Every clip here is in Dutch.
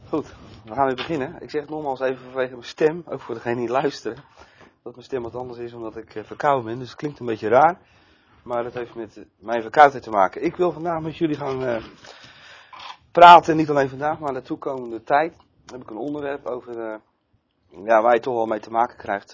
Goed, we gaan weer beginnen. Ik zeg het nogmaals even vanwege mijn stem, ook voor degenen die luisteren. Dat mijn stem wat anders is omdat ik verkouden ben, dus het klinkt een beetje raar. Maar dat heeft met mijn verkoudheid te maken. Ik wil vandaag met jullie gaan praten, niet alleen vandaag, maar de toekomende tijd. Dan heb ik een onderwerp over, waar je toch wel mee te maken krijgt,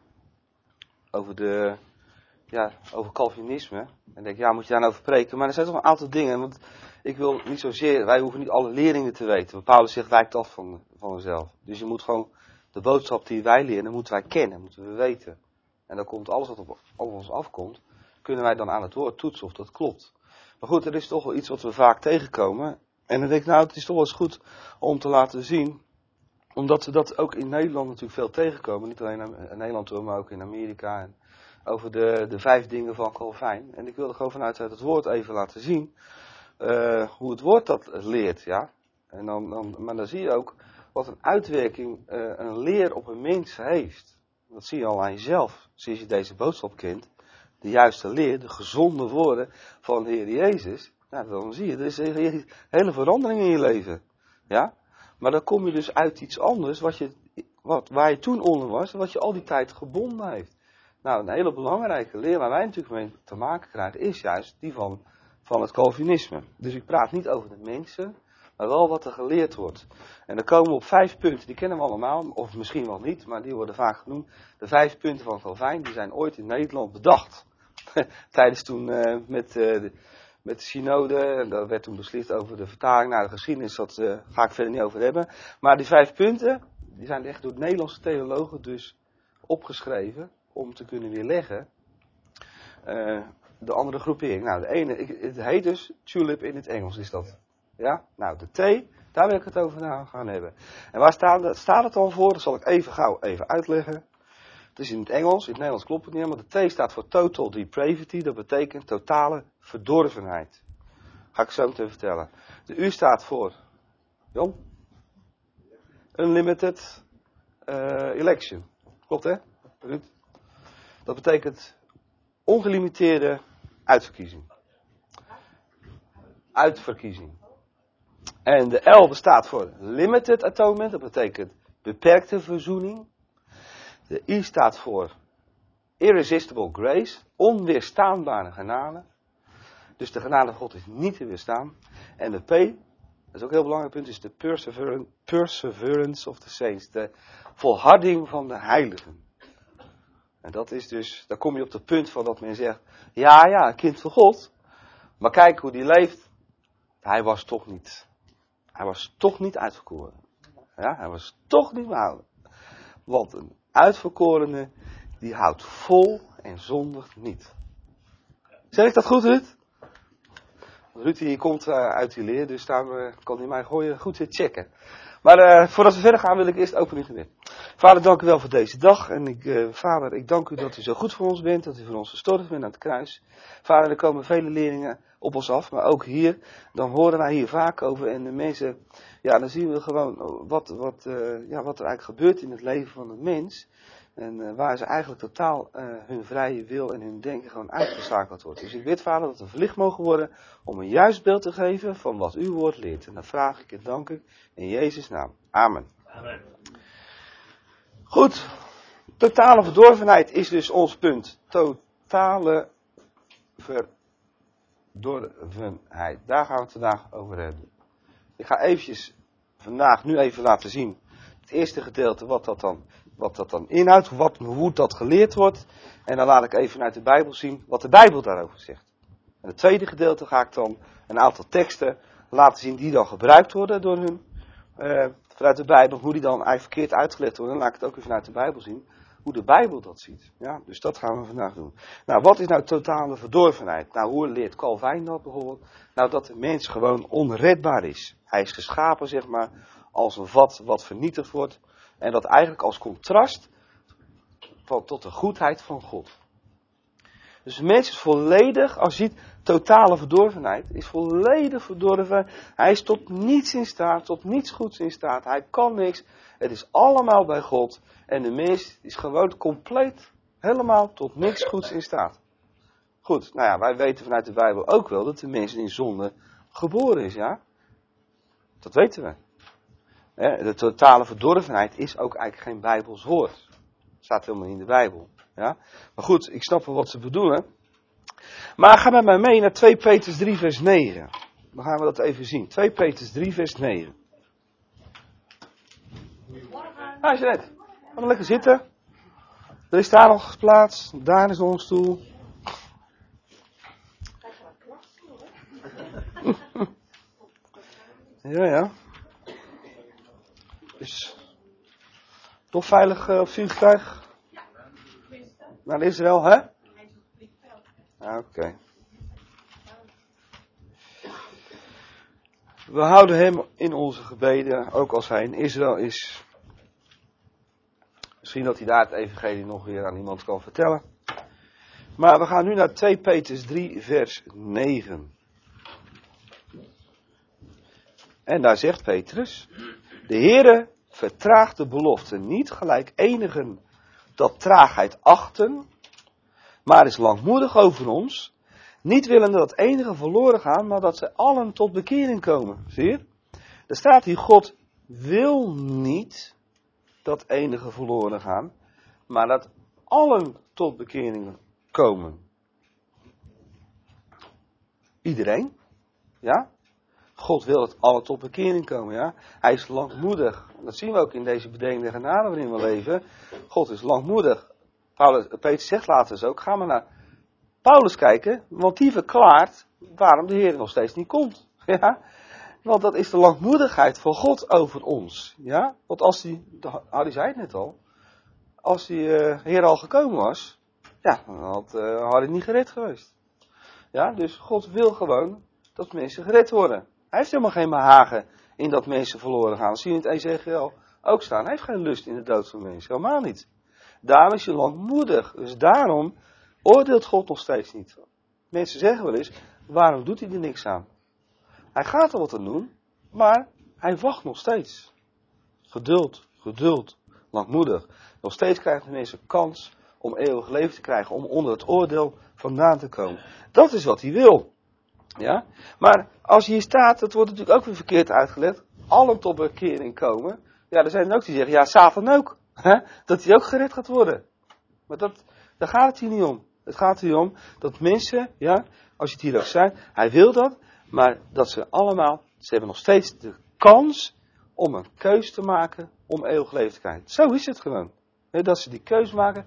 over Calvinisme. En ik denk, ja, moet je daar nou over spreken? Maar er zijn toch een aantal dingen, want ik wil niet zozeer, wij hoeven niet alle leringen te weten. Maar Paulus zegt, wijkt af van onszelf. Dus je moet gewoon de boodschap die wij leren, dat moeten wij kennen, moeten we weten. En dan komt alles wat op ons afkomt, kunnen wij dan aan het woord toetsen of dat klopt. Maar goed, er is toch wel iets wat we vaak tegenkomen. En dan denk ik, nou, het is toch wel eens goed om te laten zien, omdat we dat ook in Nederland natuurlijk veel tegenkomen. Niet alleen in Nederland, maar ook in Amerika. En over de 5 dingen van Calvijn. En ik wilde gewoon vanuit het woord even laten zien hoe het woord dat leert, ja. En maar dan zie je ook wat een uitwerking een leer op een mens heeft. Dat zie je al aan jezelf, sinds je deze boodschap kent. De juiste leer, de gezonde woorden van de Heer Jezus. Nou, dan zie je, er is een hele verandering in je leven. Ja? Maar dan kom je dus uit iets anders waar je toen onder was, wat je al die tijd gebonden heeft. Nou, een hele belangrijke leer waar wij natuurlijk mee te maken krijgen, is juist die van het Calvinisme. Dus ik praat niet over de mensen, maar wel wat er geleerd wordt. En dan komen we op 5 punten, die kennen we allemaal, of misschien wel niet, maar die worden vaak genoemd. De 5 punten van Calvijn, die zijn ooit in Nederland bedacht. Tijdens toen met de synode, daar werd toen beslist over de vertaling naar de geschiedenis, dat ga ik verder niet over hebben. Maar die 5 punten, die zijn echt door Nederlandse theologen dus opgeschreven, om te kunnen weerleggen de andere groepering. Nou, de ene, het heet dus tulip in het Engels, is dat. Ja? Nou, de T, daar wil ik het over gaan hebben. En waar staat het dan voor? Dat zal ik even uitleggen. Het is in het Engels, in het Nederlands klopt het niet, maar de T staat voor total depravity, dat betekent totale verdorvenheid. Ga ik zo meteen vertellen. De U staat voor, Jan? Unlimited election. Klopt hè? Ruud? Dat betekent ongelimiteerde uitverkiezing. Uitverkiezing. En de L staat voor limited atonement, dat betekent beperkte verzoening. De I staat voor irresistible grace, onweerstaanbare genade. Dus de genade van God is niet te weerstaan. En de P, dat is ook een heel belangrijk punt, is de perseverance of the saints, de volharding van de heiligen. En dat is dus, daar kom je op het punt van dat men zegt, ja, een kind van God, maar kijk hoe die leeft. Hij was toch niet uitverkoren. Ja, hij was toch niet behouden. Want een uitverkorene, die houdt vol en zondigt niet. Zeg ik dat goed, Ruud? Ruud die komt uit die leer, dus daar kan hij mij goed weer checken. Maar voordat we verder gaan wil ik eerst opening gebed. Vader, dank u wel voor deze dag. En Vader, ik dank u dat u zo goed voor ons bent, dat u voor ons gestorven bent aan het kruis. Vader, er komen vele leerlingen op ons af, maar ook hier, dan horen wij hier vaak over. En de mensen, ja, dan zien we gewoon wat er eigenlijk gebeurt in het leven van een mens. En waar ze eigenlijk totaal hun vrije wil en hun denken gewoon uitgeschakeld wordt. Dus ik bid, Vader, dat we verlicht mogen worden om een juist beeld te geven van wat uw woord leert. En dat vraag ik en dank ik in Jezus' naam. Amen. Amen. Goed, totale verdorvenheid is dus ons punt. Totale verdorvenheid. Daar gaan we het vandaag over hebben. Ik ga eventjes vandaag nu even laten zien. Het eerste gedeelte wat dat dan inhoudt. Hoe dat geleerd wordt. En dan laat ik even vanuit de Bijbel zien wat de Bijbel daarover zegt. En het tweede gedeelte ga ik dan een aantal teksten laten zien die dan gebruikt worden door hun. Vanuit de Bijbel, hoe die dan eigenlijk verkeerd uitgelegd worden. Dan laat ik het ook weer vanuit de Bijbel zien. Hoe de Bijbel dat ziet. Ja, dus dat gaan we vandaag doen. Nou, wat is nou totale verdorvenheid? Nou, hoe leert Calvijn dat bijvoorbeeld? Nou, dat de mens gewoon onredbaar is. Hij is geschapen, zeg maar, als een vat wat vernietigd wordt. En dat eigenlijk als contrast tot de goedheid van God. Dus de mens is volledig, als je ziet, totale verdorvenheid, is volledig verdorven. Hij is tot niets in staat, tot niets goeds in staat. Hij kan niks. Het is allemaal bij God. En de mens is gewoon compleet, helemaal tot niks goeds in staat. Goed, nou ja, wij weten vanuit de Bijbel ook wel dat de mens in zonde geboren is, ja. Dat weten we. De totale verdorvenheid is ook eigenlijk geen Bijbels woord. Staat helemaal in de Bijbel. Ja? Maar goed, ik snap wel wat ze bedoelen. Maar ga met mij mee naar 2 Petrus 3 vers 9. Dan gaan we dat even zien. 2 Petrus 3 vers 9. Ah, Jeanette, ga maar lekker zitten. Er is daar nog plaats. Daar is nog een stoel. Ja. Dus, toch veilig op vliegtuig? Naar Israël, hè? Oké. We houden hem in onze gebeden, ook als hij in Israël is. Misschien dat hij daar het evangelie nog weer aan iemand kan vertellen. Maar we gaan nu naar 2 Petrus 3 vers 9. En daar zegt Petrus: de Heere vertraagt de belofte niet, gelijk enigen dat traagheid achten, maar is langmoedig over ons, niet willende dat enigen verloren gaan, maar dat ze allen tot bekering komen. Zie je? Er staat hier, God wil niet dat enigen verloren gaan, maar dat allen tot bekering komen. Iedereen? Ja? God wil dat alle tot bekering komen, ja? Hij is langmoedig. Dat zien we ook in deze bedenkende genade waarin we leven. God is langmoedig. Peter zegt later dus ook, ga maar naar Paulus kijken, want die verklaart waarom de Heer nog steeds niet komt. Ja? Want dat is de langmoedigheid van God over ons. Ja? Want als Harry zei het net al, als die Heer al gekomen was, ja, dan had Harry niet gered geweest. Ja? Dus God wil gewoon dat mensen gered worden. Hij heeft helemaal geen behagen in dat mensen verloren gaan. Dat zie je in het Ezechiel ook staan. Hij heeft geen lust in de dood van mensen. Helemaal niet. Daarom is hij langmoedig. Dus daarom oordeelt God nog steeds niet. Mensen zeggen wel eens, waarom doet hij er niks aan? Hij gaat er wat aan doen, maar hij wacht nog steeds. Geduld, langmoedig. Nog steeds krijgen de mensen kans om eeuwig leven te krijgen, om onder het oordeel vandaan te komen. Dat is wat hij wil. Ja? Maar als hier staat, dat wordt natuurlijk ook weer verkeerd uitgelegd, allen tot bekering komen. Ja, er zijn er ook die zeggen, ja, Satan ook. Hè? Dat hij ook gered gaat worden. Maar daar gaat het hier niet om. Het gaat hier om dat mensen, ja, als je het hier ook zei, hij wil dat, maar dat ze hebben nog steeds de kans om een keus te maken om eeuwig leven te krijgen. Zo is het gewoon. Dat ze die keus maken,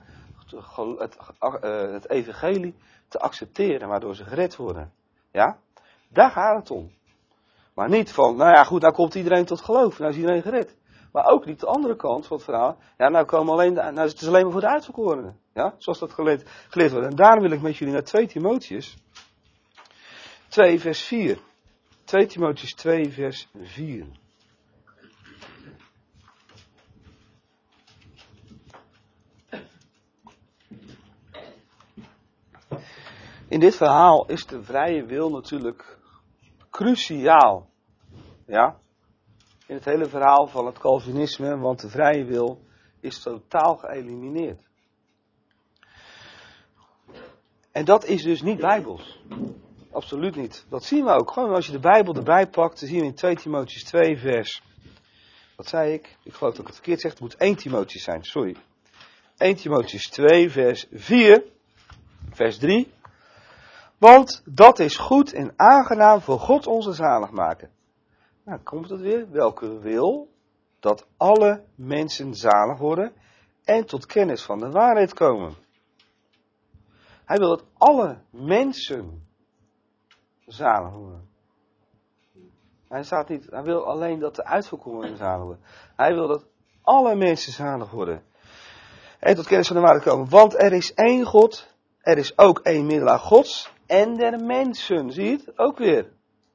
het evangelie te accepteren, waardoor ze gered worden. Ja, daar gaat het om. Maar niet van, nou ja goed, nou komt iedereen tot geloof, nou is iedereen gered. Maar ook niet de andere kant van het verhaal. Ja, nou is het alleen maar voor de uitverkorenen. Ja, zoals dat geleerd wordt. En daarom wil ik met jullie naar 2 Timotheus 2 vers 4. 2 Timotheus 2 vers 4. In dit verhaal is de vrije wil natuurlijk cruciaal. Ja? In het hele verhaal van het Calvinisme, want de vrije wil is totaal geëlimineerd. En dat is dus niet bijbels. Absoluut niet. Dat zien we ook. Gewoon als je de Bijbel erbij pakt, dan zien we in 2 Timotheus 2 vers... Wat zei ik? Ik geloof dat ik het verkeerd zeg. Het moet 1 Timotheus zijn, sorry. 1 Timotheus 2 vers 4, vers 3. Want dat is goed en aangenaam voor God onze zaligmaker. Nou, komt het weer. Welke wil dat alle mensen zalig worden en tot kennis van de waarheid komen. Hij wil dat alle mensen zalig worden. Hij wil alleen dat de uitverkorenen zalig worden. Hij wil dat alle mensen zalig worden. En tot kennis van de waarheid komen. Want er is één God, er is ook één middelaar Gods en der mensen. Zie je het? Ook weer.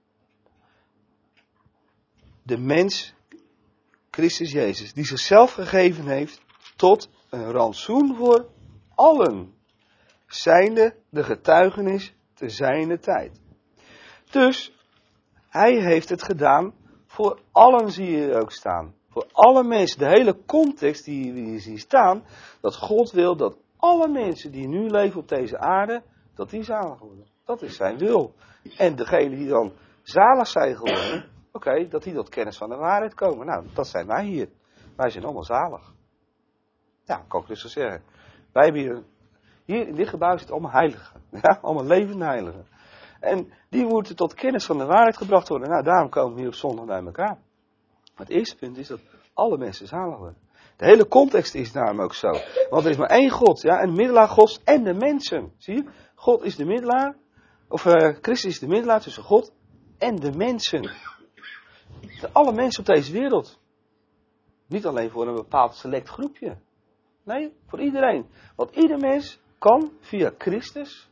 De mens, Christus Jezus, die zichzelf gegeven heeft tot een rantsoen voor allen. Zijnde de getuigenis te zijner tijd. Dus, hij heeft het gedaan voor allen, zie je ook staan. Voor alle mensen. De hele context die je ziet staan, dat God wil dat alle mensen die nu leven op deze aarde, dat die zalig worden. Dat is zijn wil. En degenen die dan zalig zijn geworden, Oké, dat die tot kennis van de waarheid komen. Nou, dat zijn wij hier. Wij zijn allemaal zalig. Ja, kan ik dus zo zeggen. Wij hebben hier in dit gebouw zitten allemaal heiligen. Ja, allemaal levende heiligen. En die moeten tot kennis van de waarheid gebracht worden. Nou, daarom komen we hier op zondag bij elkaar. Maar het eerste punt is dat alle mensen zalig worden. De hele context is daarom ook zo. Want er is maar één God, ja, een middelaar Gods en de mensen. Zie je? God is de middelaar, of Christus is de middelaar tussen God en de mensen. Alle mensen op deze wereld. Niet alleen voor een bepaald select groepje. Nee, voor iedereen. Want ieder mens kan via Christus,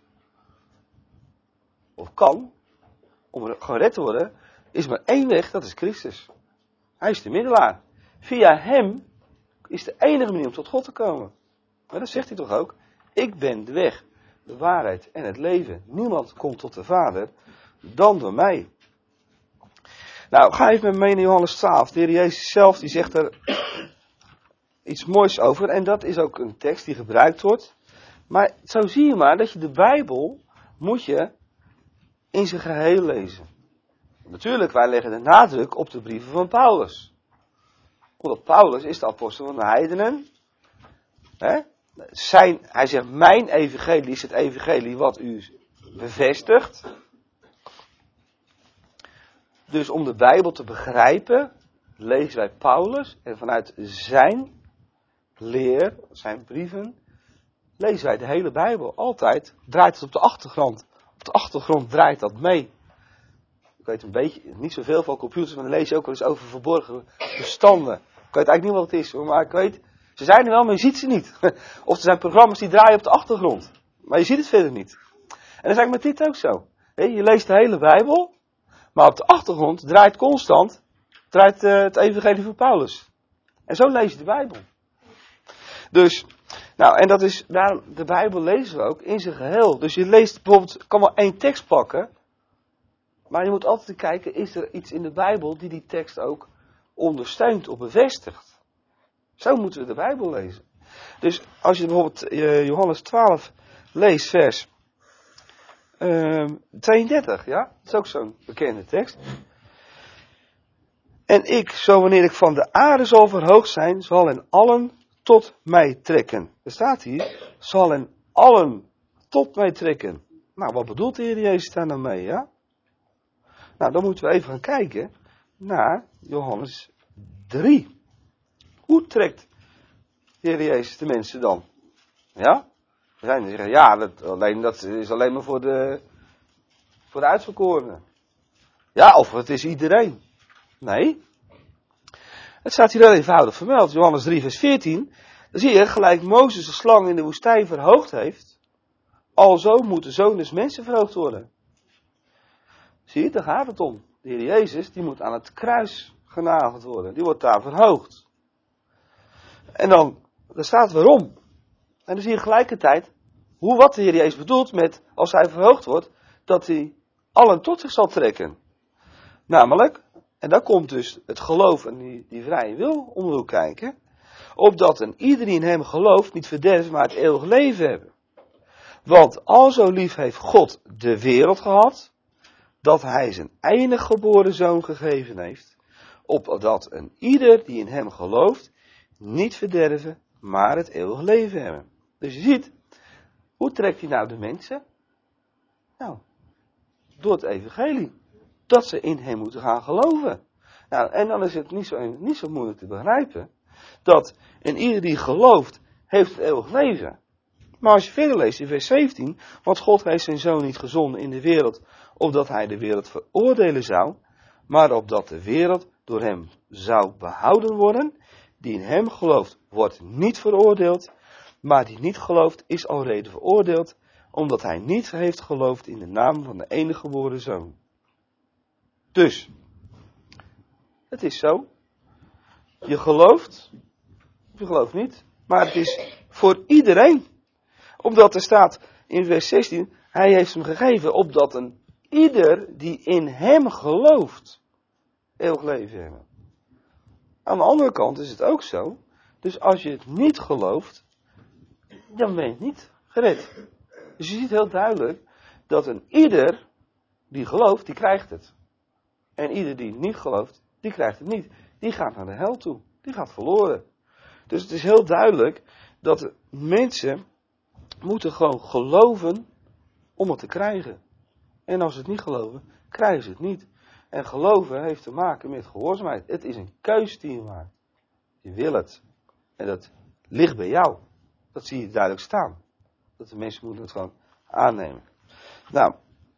of kan, om gered te worden, is maar één weg, dat is Christus. Hij is de middelaar. Via hem is de enige manier om tot God te komen. Maar dat zegt hij toch ook? Ik ben de weg, de waarheid en het leven. Niemand komt tot de Vader dan door mij. Nou, ga even met me mee in Johannes 12. De Heer Jezus zelf die zegt er iets moois over. En dat is ook een tekst die gebruikt wordt. Maar zo zie je maar dat je de Bijbel moet je in zijn geheel lezen. Natuurlijk, wij leggen de nadruk op de brieven van Paulus. Want Paulus is de apostel van de heidenen. Hij zegt, mijn evangelie is het evangelie wat u bevestigt. Dus om de Bijbel te begrijpen, lezen wij Paulus. En vanuit zijn leer, zijn brieven, lezen wij de hele Bijbel. Altijd draait het op de achtergrond. Op de achtergrond draait dat mee. Ik weet een beetje, niet zoveel van computers, maar dan lees je ook wel eens over verborgen bestanden. Ik weet eigenlijk niet wat het is hoor, maar ik weet, ze zijn er wel, maar je ziet ze niet. Of er zijn programma's die draaien op de achtergrond. Maar je ziet het verder niet. En dat is eigenlijk met dit ook zo. Je leest de hele Bijbel, maar op de achtergrond draait constant het evangelie van Paulus. En zo lees je de Bijbel. Dus, nou, en dat is, daarom, de Bijbel lezen we ook in zijn geheel. Dus je leest bijvoorbeeld, je kan wel één tekst pakken, maar je moet altijd kijken, is er iets in de Bijbel die tekst ook ondersteunt of bevestigt. Zo moeten we de Bijbel lezen. Dus als je bijvoorbeeld Johannes 12 leest, vers 32, ja, dat is ook zo'n bekende tekst. En ik, zo wanneer ik van de aarde zal verhoogd zijn, zal hen allen tot mij trekken. Er staat hier, zal hen allen tot mij trekken. Nou, wat bedoelt de Heer Jezus daar nou mee, ja? Nou, dan moeten we even gaan kijken naar Johannes 3. Hoe trekt de Heer Jezus de mensen dan? Ja? Er zijn die zeggen, ja, dat is alleen maar voor de uitverkorenen. Ja, of het is iedereen. Nee. Het staat hier heel eenvoudig vermeld. Johannes 3 vers 14. Dan zie je, gelijk Mozes de slang in de woestijn verhoogd heeft, alzo moet de Zoon des Mensen verhoogd worden. Zie je, daar gaat het om. De Heer Jezus, die moet aan het kruis genageld worden. Die wordt daar verhoogd. En dan staat waarom. En dan zie je gelijkertijd wat de Heer Jezus bedoelt met, als hij verhoogd wordt, dat hij allen tot zich zal trekken. Namelijk, en daar komt dus het geloof en die vrije wil om de hoek kijken, opdat een ieder die in hem gelooft niet verderft, maar het eeuwig leven hebben. Want alzo lief heeft God de wereld gehad, dat hij zijn enige geboren zoon gegeven heeft, opdat een ieder die in hem gelooft niet verderven, maar het eeuwig leven hebben. Dus je ziet, hoe trekt hij nou de mensen? Nou, door het evangelie. Dat ze in hem moeten gaan geloven. Nou, en dan is het niet zo moeilijk te begrijpen, dat een ieder die gelooft, heeft het eeuwig leven. Maar als je verder leest in vers 17, want God heeft zijn zoon niet gezonden in de wereld, opdat hij de wereld veroordelen zou, maar opdat de wereld door hem zou behouden worden. Die in hem gelooft, wordt niet veroordeeld, maar die niet gelooft, is alreeds veroordeeld, omdat hij niet heeft geloofd in de naam van de enige geboren zoon. Dus, het is zo, je gelooft, of je gelooft niet, maar het is voor iedereen. Omdat er staat in vers 16, hij heeft hem gegeven, opdat een ieder die in hem gelooft, eeuwig leven hebben. Aan de andere kant is het ook zo, dus als je het niet gelooft, dan ben je niet gered. Dus je ziet heel duidelijk dat een ieder die gelooft, die krijgt het. En ieder die niet gelooft, die krijgt het niet. Die gaat naar de hel toe. Die gaat verloren. Dus het is heel duidelijk dat mensen moeten gewoon geloven om het te krijgen. En als ze het niet geloven, krijgen ze het niet. En geloven heeft te maken met gehoorzaamheid. Het is een keus die je maakt. Je wil het. En dat ligt bij jou. Dat zie je duidelijk staan. Dat de mensen moeten het gewoon aannemen. Nou,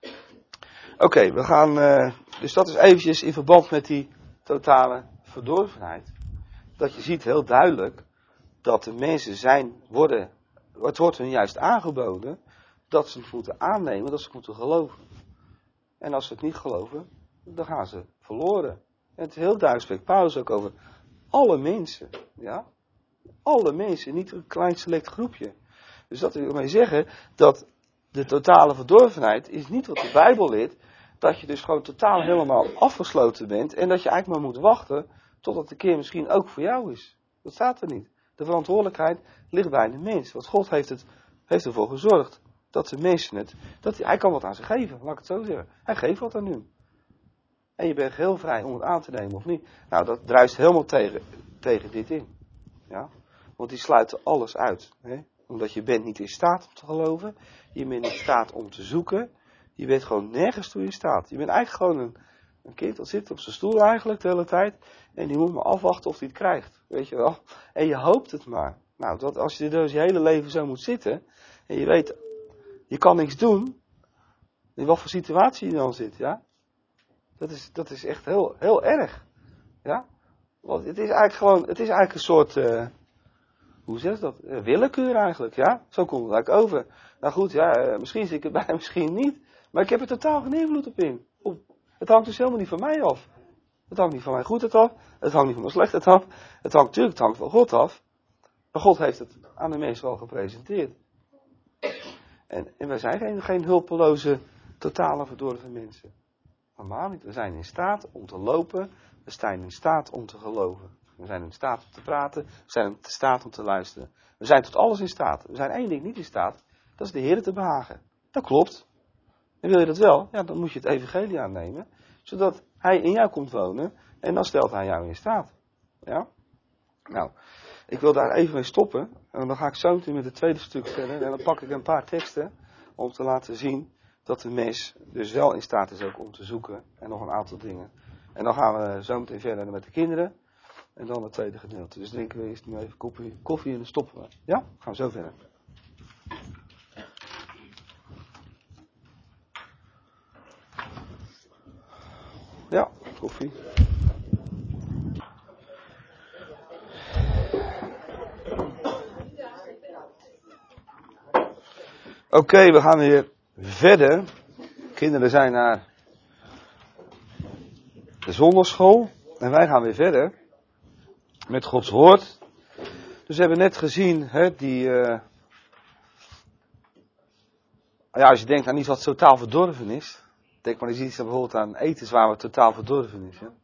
oké, we gaan, dus dat is eventjes in verband met die totale verdorvenheid. Dat je ziet heel duidelijk dat de mensen het wordt hun juist aangeboden dat ze het moeten aannemen, dat ze het moeten geloven. En als ze het niet geloven, dan gaan ze verloren. En het is heel duidelijk, spreekt Paulus ook over alle mensen. Ja? Alle mensen, niet een klein select groepje. Dus dat wil mee zeggen dat de totale verdorvenheid is niet wat de Bijbel leert. Dat je dus gewoon totaal helemaal afgesloten bent. En dat je eigenlijk maar moet wachten totdat de keer misschien ook voor jou is. Dat staat er niet. De verantwoordelijkheid ligt bij de mens. Want God heeft ervoor gezorgd dat de mensen hij kan wat aan ze geven, laat ik het zo zeggen. Hij geeft wat aan hun. En je bent heel vrij om het aan te nemen of niet. Nou, dat druist helemaal tegen dit in. Ja? Want die sluiten alles uit. Hè? Omdat je bent niet in staat om te geloven. Je bent niet in staat om te zoeken. Je bent gewoon nergens toe in staat. Je bent eigenlijk gewoon een kind dat zit op zijn stoel eigenlijk de hele tijd. En die moet maar afwachten of hij het krijgt. Weet je wel. En je hoopt het maar. Nou, als je dus je hele leven zo moet zitten. En je weet, je kan niks doen. In wat voor situatie je dan zit, ja. Dat is echt heel, heel erg. Ja. Want het is eigenlijk een soort, hoe zeg je dat? Willekeur eigenlijk, ja. Zo komt het eigenlijk over. Nou goed, ja, misschien zit ik erbij, misschien niet. Maar ik heb er totaal geen invloed op in. Het hangt dus helemaal niet van mij af. Het hangt niet van mijn goedheid af. Het hangt niet van mijn slechtheid af. Het hangt van God af. Maar God heeft het aan de mensen wel gepresenteerd. En wij zijn geen hulpeloze, totale verdorven mensen. Normaal niet. We zijn in staat om te lopen. We zijn in staat om te geloven. We zijn in staat om te praten. We zijn in staat om te luisteren. We zijn tot alles in staat. We zijn één ding niet in staat. Dat is de Heer te behagen. Dat klopt. En wil je dat wel? Ja, dan moet je het evangelie aannemen. Zodat Hij in jou komt wonen. En dan stelt Hij jou in staat. Ja? Nou, ik wil daar even mee stoppen. En dan ga ik zo meteen met het tweede stuk verder. En dan pak ik een paar teksten. Om te laten zien dat de mens dus wel in staat is ook om te zoeken. En nog een aantal dingen. En dan gaan we zo meteen verder met de kinderen. En dan het tweede gedeelte. Dus drinken we eerst nu even koffie en dan stoppen we. Ja? Gaan we zo verder. Ja, koffie. Oké, we gaan weer verder. Kinderen zijn naar de zondagschool. En wij gaan weer verder. Met Gods woord. Dus we hebben net gezien, hè, als je denkt aan iets wat totaal verdorven is. Denk maar eens iets bijvoorbeeld aan eten waar wat totaal verdorven is. Hè?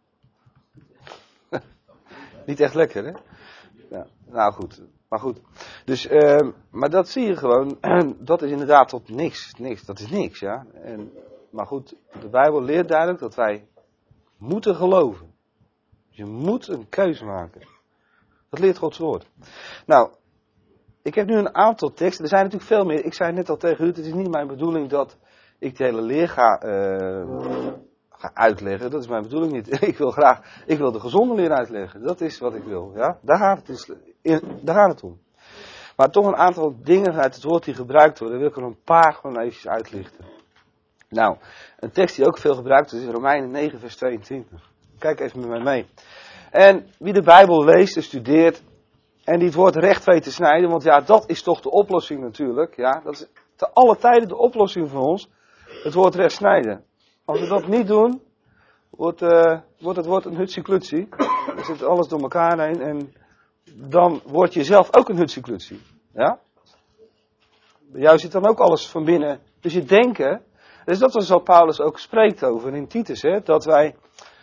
Niet echt lekker, hè? Ja, nou goed. Maar goed. Dus, maar dat zie je gewoon. Dat is inderdaad tot niks. Dat is niks, ja. Maar goed, de Bijbel leert duidelijk dat wij moeten geloven. Je moet een keuze maken. Dat leert Gods woord. Nou, ik heb nu een aantal teksten. Er zijn natuurlijk veel meer. Ik zei net al tegen u, het is niet mijn bedoeling dat ik de hele leer ga uitleggen. Dat is mijn bedoeling niet. Ik wil de gezonde leer uitleggen. Dat is wat ik wil. Ja? Daar gaat het om. Maar toch een aantal dingen uit het woord die gebruikt worden, wil ik er een paar gewoon eventjes uitlichten. Nou, een tekst die ook veel gebruikt wordt is Romeinen 9 vers 22. Kijk even met mij mee. En wie de Bijbel leest en studeert en die het woord recht weet te snijden, want ja, dat is toch de oplossing natuurlijk. Ja, dat is te alle tijden de oplossing voor ons. Het woord recht snijden. Als we dat niet doen, wordt het woord een hutsie-klutsie. Dan zit alles door elkaar heen en dan word je zelf ook een hutsie-klutsie. Ja? Bij jou zit dan ook alles van binnen. Dus je denken, dus dat is wat Paulus ook spreekt over in Titus, hè, dat wij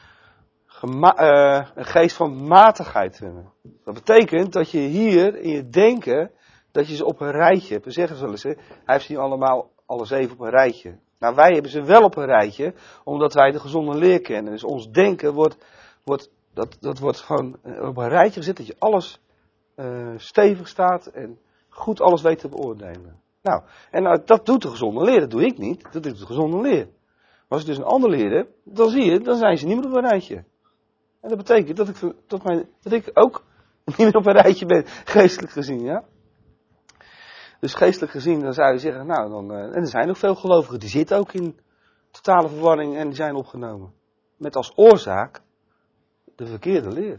een geest van matigheid hebben. Dat betekent dat je hier in je denken, dat je ze op een rijtje hebt. We zeggen ze wel eens, hè, hij heeft ze allemaal alle 7 op een rijtje. Nou, wij hebben ze wel op een rijtje, omdat wij de gezonde leer kennen. Dus ons denken wordt gewoon op een rijtje gezet, dat je alles stevig staat en goed alles weet te beoordelen. Nou, en dat doet de gezonde leer, dat doe ik niet, dat doet de gezonde leer. Maar als ik dus een andere leer heb, dan zie je, dan zijn ze niet meer op een rijtje. En dat betekent dat ik ook niet meer op een rijtje ben, geestelijk gezien, ja. Dus geestelijk gezien, dan zou je zeggen, nou, en er zijn ook veel gelovigen, die zitten ook in totale verwarring en die zijn opgenomen. Met als oorzaak de verkeerde leer.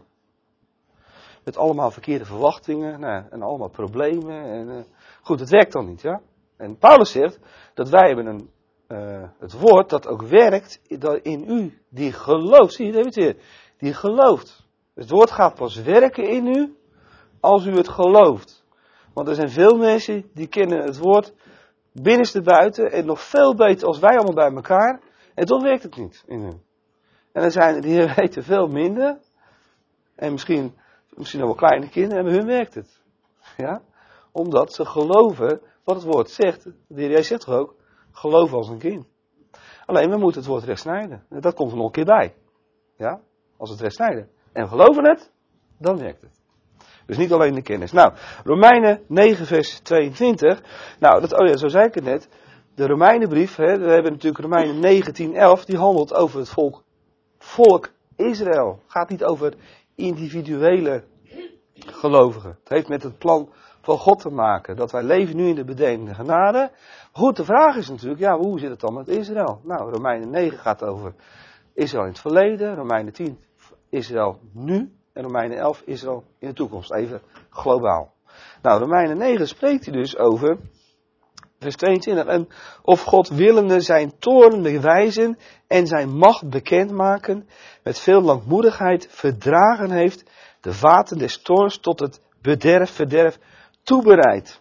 Met allemaal verkeerde verwachtingen, nou, en allemaal problemen. En, goed, het werkt dan niet, ja. En Paulus zegt dat wij hebben het woord dat ook werkt in u, die gelooft. Zie je, dat weer, die gelooft. Het woord gaat pas werken in u, als u het gelooft. Want er zijn veel mensen die kennen het woord binnenste buiten en nog veel beter als wij allemaal bij elkaar. En toch werkt het niet in hun. En er zijn die weten veel minder. En misschien nog wel kleine kinderen en bij hun werkt het. Ja? Omdat ze geloven wat het woord zegt. De Heer Jezus zegt toch ook, geloof als een kind. Alleen we moeten het woord recht snijden. En dat komt er nog een keer bij. Ja? Als we het recht snijden. En we geloven het, dan werkt het. Dus niet alleen de kennis. Nou, Romeinen 9 vers 22. Nou, zo zei ik het net. De Romeinenbrief, we hebben natuurlijk Romeinen 19:11, die handelt over het volk Israël. Het gaat niet over individuele gelovigen. Het heeft met het plan van God te maken. Dat wij leven nu in de bedenkende genade. Goed, de vraag is natuurlijk, ja, hoe zit het dan met Israël? Nou, Romeinen 9 gaat over Israël in het verleden. Romeinen 10, Israël nu. En Romeinen 11, Israël in de toekomst. Even globaal. Nou, Romeinen 9 spreekt hij dus over vers 22. En of God willende zijn toorn bewijzen en zijn macht bekendmaken, met veel langmoedigheid verdragen heeft, de vaten des toorns tot het verderf toebereid.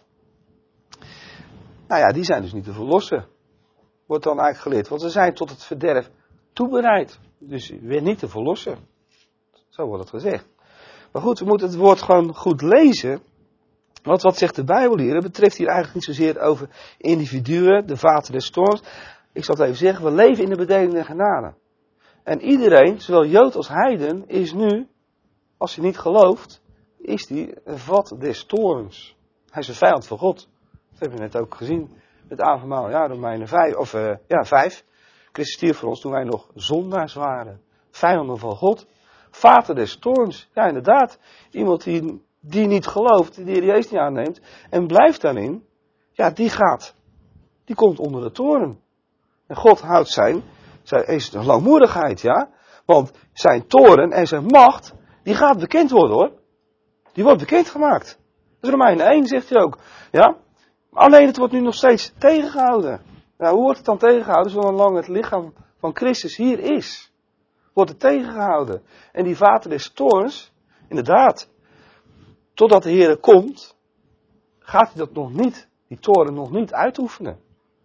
Nou ja, die zijn dus niet te verlossen. Wordt dan eigenlijk geleerd. Want ze zijn tot het verderf toebereid. Dus weer niet te verlossen. Zo wordt het gezegd. Maar goed, we moeten het woord gewoon goed lezen. Want wat zegt de Bijbel hier? Het betreft hier eigenlijk niet zozeer over individuen, de vaten des toorns. Ik zal het even zeggen, we leven in de bedeling der genade. En iedereen, zowel Jood als heiden, is nu, als hij niet gelooft, is hij een vat des toorns. Hij is een vijand van God. Dat hebben we net ook gezien met avondmaal. Ja, Romeinen 5. Christus stierf voor ons toen wij nog zondaars waren. Vijanden van God. Vaten des toorns. Ja, inderdaad. Iemand die niet gelooft, die de Heer Jezus niet aanneemt en blijft daarin, ja, die komt onder de toorn. En God houdt zijn langmoedigheid, ja. Want zijn toorn en zijn macht, die gaat bekend worden, hoor. Die wordt bekendgemaakt. Dus Romeinen 1 zegt hij ook, ja. Alleen het wordt nu nog steeds tegengehouden. Nou, hoe wordt het dan tegengehouden zolang het lichaam van Christus hier is? Wordt het tegengehouden. En die vaten des toorns, inderdaad, totdat de Heer komt, gaat hij dat nog niet, die toren nog niet uitoefenen.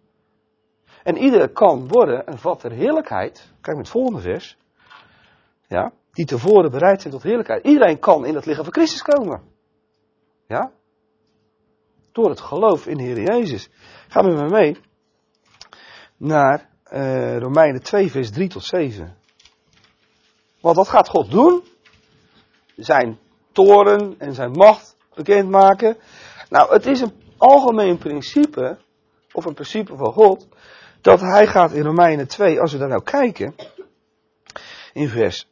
En ieder kan worden een vat der heerlijkheid. Kijk met het volgende vers. Ja, die tevoren bereid zijn tot heerlijkheid. Iedereen kan in het lichaam van Christus komen. Ja. Door het geloof in de Heer Jezus. Ga met me mee naar Romeinen 2 vers 3 tot 7. Want wat gaat God doen? Zijn toren en zijn macht bekendmaken. Nou, het is een algemeen principe, of een principe van God, dat hij gaat in Romeinen 2, als we daar nou kijken, in vers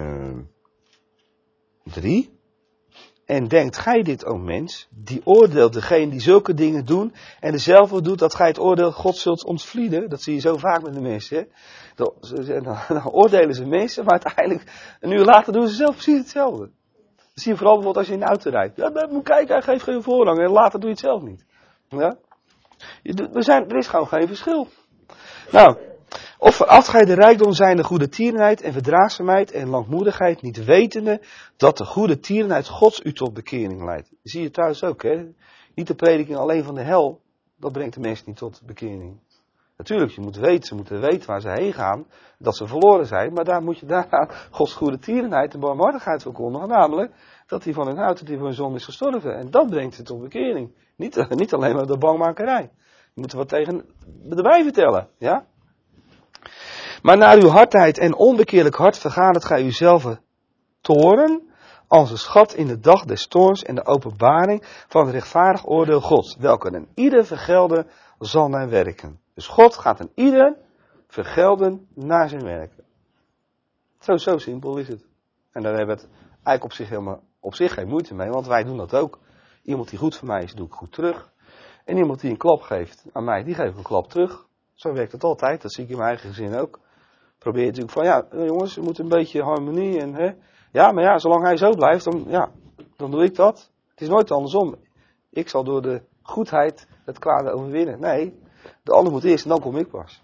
3. En denkt gij dit, o mens, die oordeelt degene die zulke dingen doen, en dezelfde doet dat gij het oordeel God zult ontvlieden. Dat zie je zo vaak met de mensen. Hè? Dan oordelen ze mensen, maar uiteindelijk, een uur later doen ze zelf precies hetzelfde. Dat zie je vooral bijvoorbeeld als je in de auto rijdt. Ja, moet kijken, hij geeft geen voorrang en later doe je het zelf niet. Ja? Er is gewoon geen verschil. Nou, of veracht gij de rijkdom zijnde goede tierenheid en verdraagzaamheid en langmoedigheid, niet wetende dat de goede tierenheid Gods u tot bekering leidt. Dat zie je thuis ook, hè. Niet de prediking alleen van de hel, dat brengt de mensen niet tot bekering. Natuurlijk, ze moeten weten waar ze heen gaan, dat ze verloren zijn, maar daar moet je daaraan Gods goede tierenheid en barmhartigheid verkondigen, namelijk dat hij van hun houdt, dat hij voor hun zonde is gestorven. En dat brengt ze tot bekering. Niet alleen maar de bangmakerij. Je moet er wat tegen erbij vertellen, ja. Maar naar uw hardheid en onbekeerlijk hart vergadert gij uzelf toren, als een schat in de dag des toorns en de openbaring van het rechtvaardig oordeel Gods, welke een ieder vergelden zal naar werken. Dus God gaat een ieder vergelden naar zijn werken. Zo simpel is het. En daar hebben we het eigenlijk op zich geen moeite mee, want wij doen dat ook. Iemand die goed voor mij is, doe ik goed terug. En iemand die een klap geeft aan mij, die geef ik een klap terug. Zo werkt het altijd, dat zie ik in mijn eigen gezin ook. Probeer je natuurlijk van, ja jongens, we moeten een beetje harmonie en hè. Ja, maar ja, zolang hij zo blijft, dan doe ik dat. Het is nooit andersom. Ik zal door de goedheid het kwade overwinnen. Nee, de ander moet eerst en dan kom ik pas.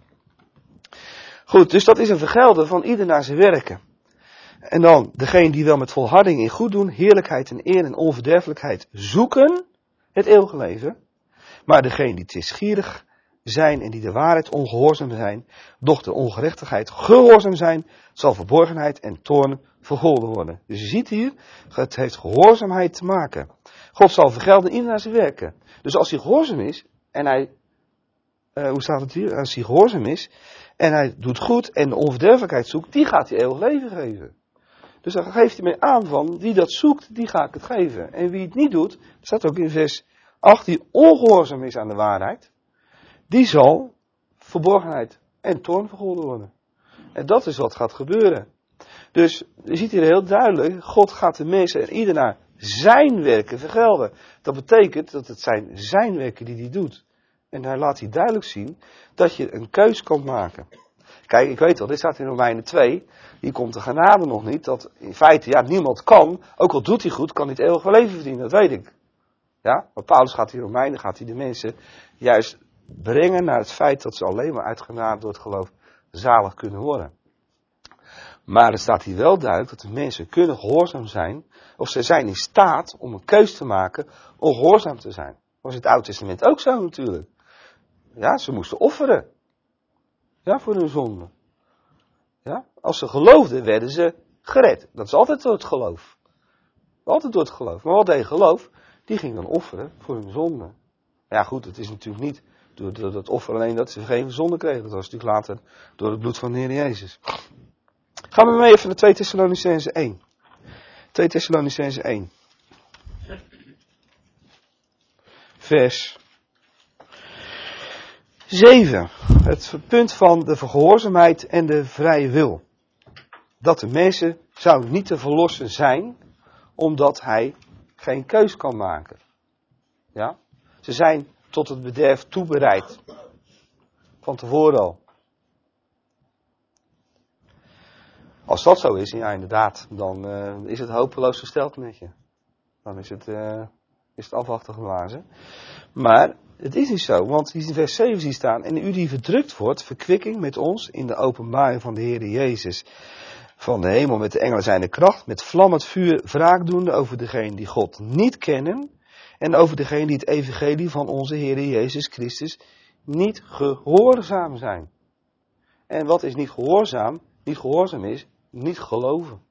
Goed, dus dat is een vergelden van ieder naar zijn werken. En dan, degene die wel met volharding in goed doen, heerlijkheid en eer en onverderfelijkheid zoeken, het eeuwige leven. Maar degene die twistgierig zijn en die de waarheid ongehoorzaam zijn, doch de ongerechtigheid gehoorzaam zijn, zal verborgenheid en toorn vergolden worden. Dus je ziet hier, het heeft gehoorzaamheid te maken. God zal vergelden ieder naar zijn werken. Dus als hij gehoorzaam is, en hij, hoe staat het hier? Als hij gehoorzaam is, en hij doet goed en de onverderfelijkheid zoekt, die gaat hij eeuwig leven geven. Dus dan geeft hij mij aan van, wie dat zoekt, die ga ik het geven. En wie het niet doet, dat staat ook in vers 8, die ongehoorzaam is aan de waarheid, die zal verborgenheid en toorn vergolden worden. En dat is wat gaat gebeuren. Dus je ziet hier heel duidelijk, God gaat de mensen en ieder naar zijn werken vergelden. Dat betekent dat het zijn werken die hij doet. En hij laat hij duidelijk zien dat je een keus kan maken. Kijk, ik weet wel, dit staat in Romeinen 2. Hier komt de genade nog niet. Dat in feite, niemand kan, ook al doet hij goed, kan niet eeuwig leven verdienen. Dat weet ik. Ja, maar Paulus gaat in Romeinen, gaat hij de mensen juist brengen naar het feit dat ze alleen maar uit genade door het geloof zalig kunnen worden. Maar er staat hier wel duidelijk dat de mensen kunnen gehoorzaam zijn, of ze zijn in staat om een keus te maken om gehoorzaam te zijn. Dat was in het Oude Testament ook zo natuurlijk. Ja, ze moesten offeren. Ja, voor hun zonde. Ja, als ze geloofden, werden ze gered. Dat is altijd door het geloof. Altijd door het geloof. Maar wat deed geloof? Die ging dan offeren voor hun zonde. Ja goed, het is natuurlijk niet door dat offer alleen dat ze vergeven zonde kregen. Dat was natuurlijk later door het bloed van de Heer Jezus. Gaan we mee even naar 2 Thessalonicenzen 1. 2 Thessalonicenzen 1. Vers 7. Het punt van de gehoorzaamheid en de vrije wil. Dat de mensen zou niet te verlossen zijn, omdat hij geen keus kan maken. Ja? Ze zijn tot het bederf toebereid. Van tevoren al. Als dat zo is, ja inderdaad, dan is het hopeloos gesteld met je. Dan is het afwachten geblazen. Maar het is niet zo, want in vers 7 zie staan, en u die verdrukt wordt, verkwikking met ons in de openbaring van de Heer Jezus. Van de hemel met de engelen zijnde kracht, met vlammend vuur wraakdoende over degenen die God niet kennen. En over degenen die het evangelie van onze Heer Jezus Christus niet gehoorzaam zijn. En wat is niet gehoorzaam? Niet gehoorzaam is niet geloven.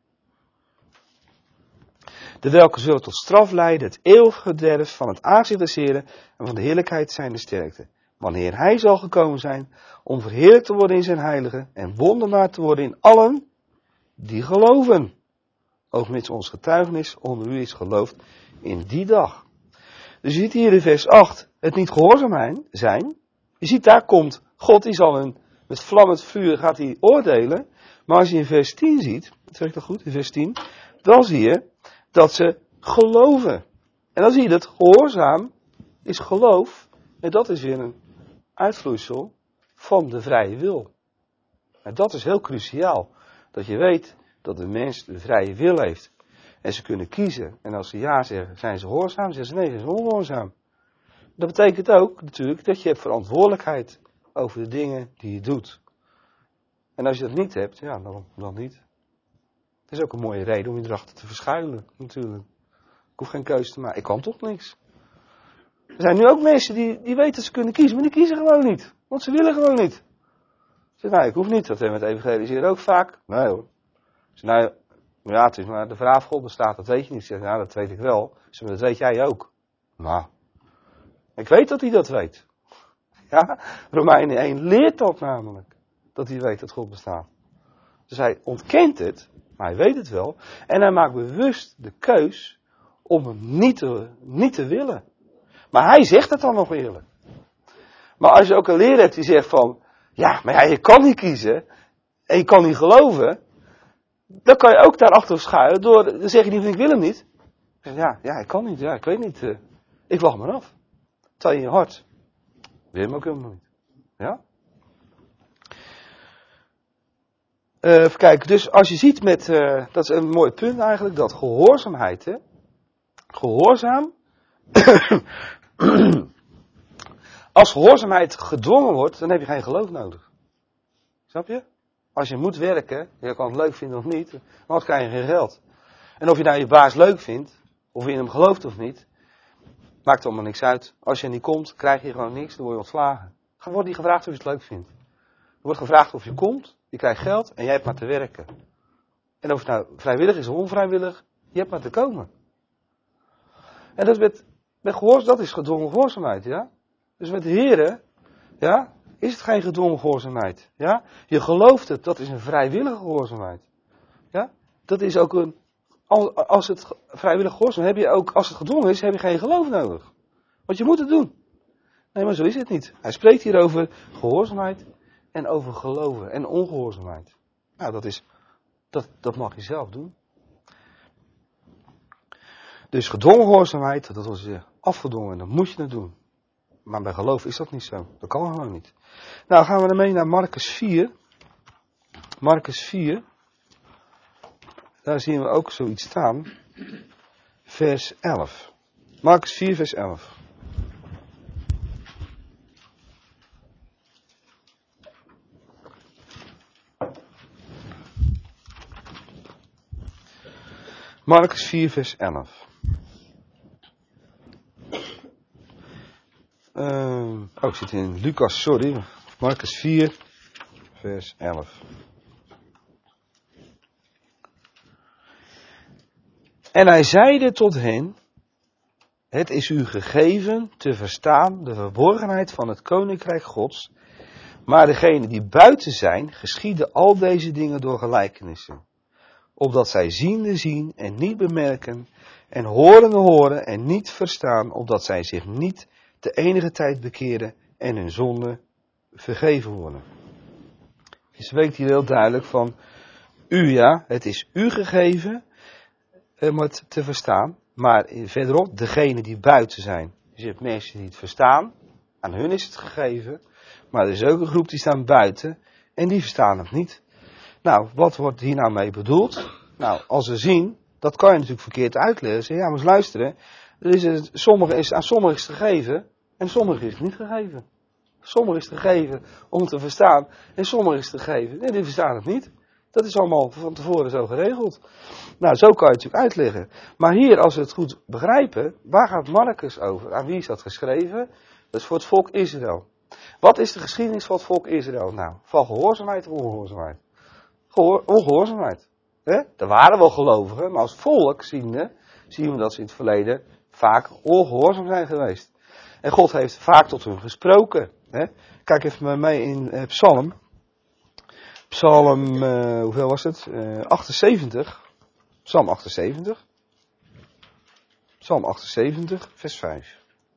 De welke zullen tot straf leiden, het eeuwige verderf van het aangezicht des Heren en van de heerlijkheid zijnde sterkte. Wanneer hij zal gekomen zijn om verheerlijkt te worden in zijn heiligen en wonderbaar te worden in allen die geloven. Ook mits ons getuigenis onder u is geloofd in die dag. Dus je ziet hier in vers 8 het niet gehoorzaam zijn. Je ziet daar komt God, die zal met vlammend vuur gaat hij oordelen. Maar als je in vers 10 ziet, dat zeg ik dat goed, in vers 10, dan zie je dat ze geloven. En dan zie je dat gehoorzaam is geloof. En dat is weer een uitvloeisel van de vrije wil. En dat is heel cruciaal. Dat je weet dat de mens de vrije wil heeft. En ze kunnen kiezen. En als ze ja zeggen, zijn ze gehoorzaam. Zeggen ze nee, zijn ze ongehoorzaam. Dat betekent ook natuurlijk dat je hebt verantwoordelijkheid over de dingen die je doet. En als je dat niet hebt, ja, dan niet. Dat is ook een mooie reden om je erachter te verschuilen, natuurlijk. Ik hoef geen keuze te maken. Ik kan toch niks. Er zijn nu ook mensen die weten dat ze kunnen kiezen, maar die kiezen gewoon niet. Want ze willen gewoon niet. Ze zeggen, nou, ik hoef niet. Dat hebben we met evangeliseren ook vaak. Nee hoor. Ze nou, ja, het is maar de vraag of God bestaat, dat weet je niet. Ze zeggen, nou, dat weet ik wel. Ze maar dat weet jij ook. Nou, ik weet dat hij dat weet. Ja, Romeinen 1 leert dat namelijk. dat hij weet dat God bestaat. Dus hij ontkent het, maar hij weet het wel. En hij maakt bewust de keus om hem niet te willen. Maar hij zegt het dan nog eerlijk. Maar als je ook een leraar hebt die zegt van, ja, maar ja, je kan niet kiezen. En je kan niet geloven. Dan kan je ook daarachter schuilen door, dan zeg je niet van ik wil hem niet. Ja, ik kan niet, ja, ik weet niet. Ik wacht maar af. Terwijl je in je hart, wil je hem ook helemaal niet. Ja? Even kijken, dus als je ziet met, dat is een mooi punt eigenlijk, dat gehoorzaamheid, hè. Gehoorzaam. Als gehoorzaamheid gedwongen wordt, dan heb je geen geloof nodig. Snap je? Als je moet werken, je kan het leuk vinden of niet, anders krijg je geen geld. En of je nou je baas leuk vindt, of je in hem gelooft of niet, maakt allemaal niks uit. Als je niet komt, krijg je gewoon niks, dan word je ontslagen. Er wordt niet gevraagd of je het leuk vindt. Er wordt gevraagd of je komt, je krijgt geld en jij hebt maar te werken. En of het nou vrijwillig is of onvrijwillig, je hebt maar te komen. En dat is met gehoorzaamheid, dat is gedwongen gehoorzaamheid, ja. Dus met de Here, ja, is het geen gedwongen gehoorzaamheid, ja. Je gelooft het, dat is een vrijwillige gehoorzaamheid, ja. Dat is ook een, als het vrijwillig gehoorzaam heb je ook, als het gedwongen is, heb je geen geloof nodig. Want je moet het doen. Nee, maar zo is het niet. Hij spreekt hier over gehoorzaamheid en over geloven en ongehoorzaamheid. Nou, dat mag je zelf doen. Dus gedwongen gehoorzaamheid, dat was afgedwongen, dan moet je het doen. Maar bij geloof is dat niet zo. Dat kan gewoon niet. Nou, gaan we ermee naar Marcus 4. Marcus 4. Daar zien we ook zoiets staan. Vers 11. Marcus 4, vers 11. Marcus 4, vers 11. Ik zit in Lucas, sorry. Marcus 4, vers 11. En hij zeide tot hen, het is u gegeven te verstaan de verborgenheid van het koninkrijk Gods, maar degenen die buiten zijn, geschieden al deze dingen door gelijkenissen. Opdat zij ziende zien en niet bemerken, en horende horen en niet verstaan, opdat zij zich niet de enige tijd bekeren en hun zonden vergeven worden. Je spreekt hier heel duidelijk van u, ja, het is u gegeven om het te verstaan, maar verderop degenen die buiten zijn. Dus je hebt mensen die het verstaan, aan hun is het gegeven, maar er is ook een groep die staan buiten en die verstaan het niet. Nou, wat wordt hier nou mee bedoeld? Nou, als we zien, dat kan je natuurlijk verkeerd uitleggen. Zeg, ja, maar eens luisteren. Aan sommigen is het gegeven en sommigen is het niet gegeven. Sommigen is het gegeven om te verstaan en sommigen is het gegeven. Nee, die verstaan het niet. Dat is allemaal van tevoren zo geregeld. Nou, zo kan je het natuurlijk uitleggen. Maar hier, als we het goed begrijpen, waar gaat Marcus over? Aan wie is dat geschreven? Dat is voor het volk Israël. Wat is de geschiedenis van het volk Israël? Nou, van gehoorzaamheid of ongehoorzaamheid? Ongehoorzaamheid. Er waren wel gelovigen, maar als volk zien we dat ze in het verleden vaak ongehoorzaam zijn geweest. En God heeft vaak tot hun gesproken. Kijk even mee in Psalm. Psalm, hoeveel was het? 78. Psalm 78. Psalm 78, vers 5.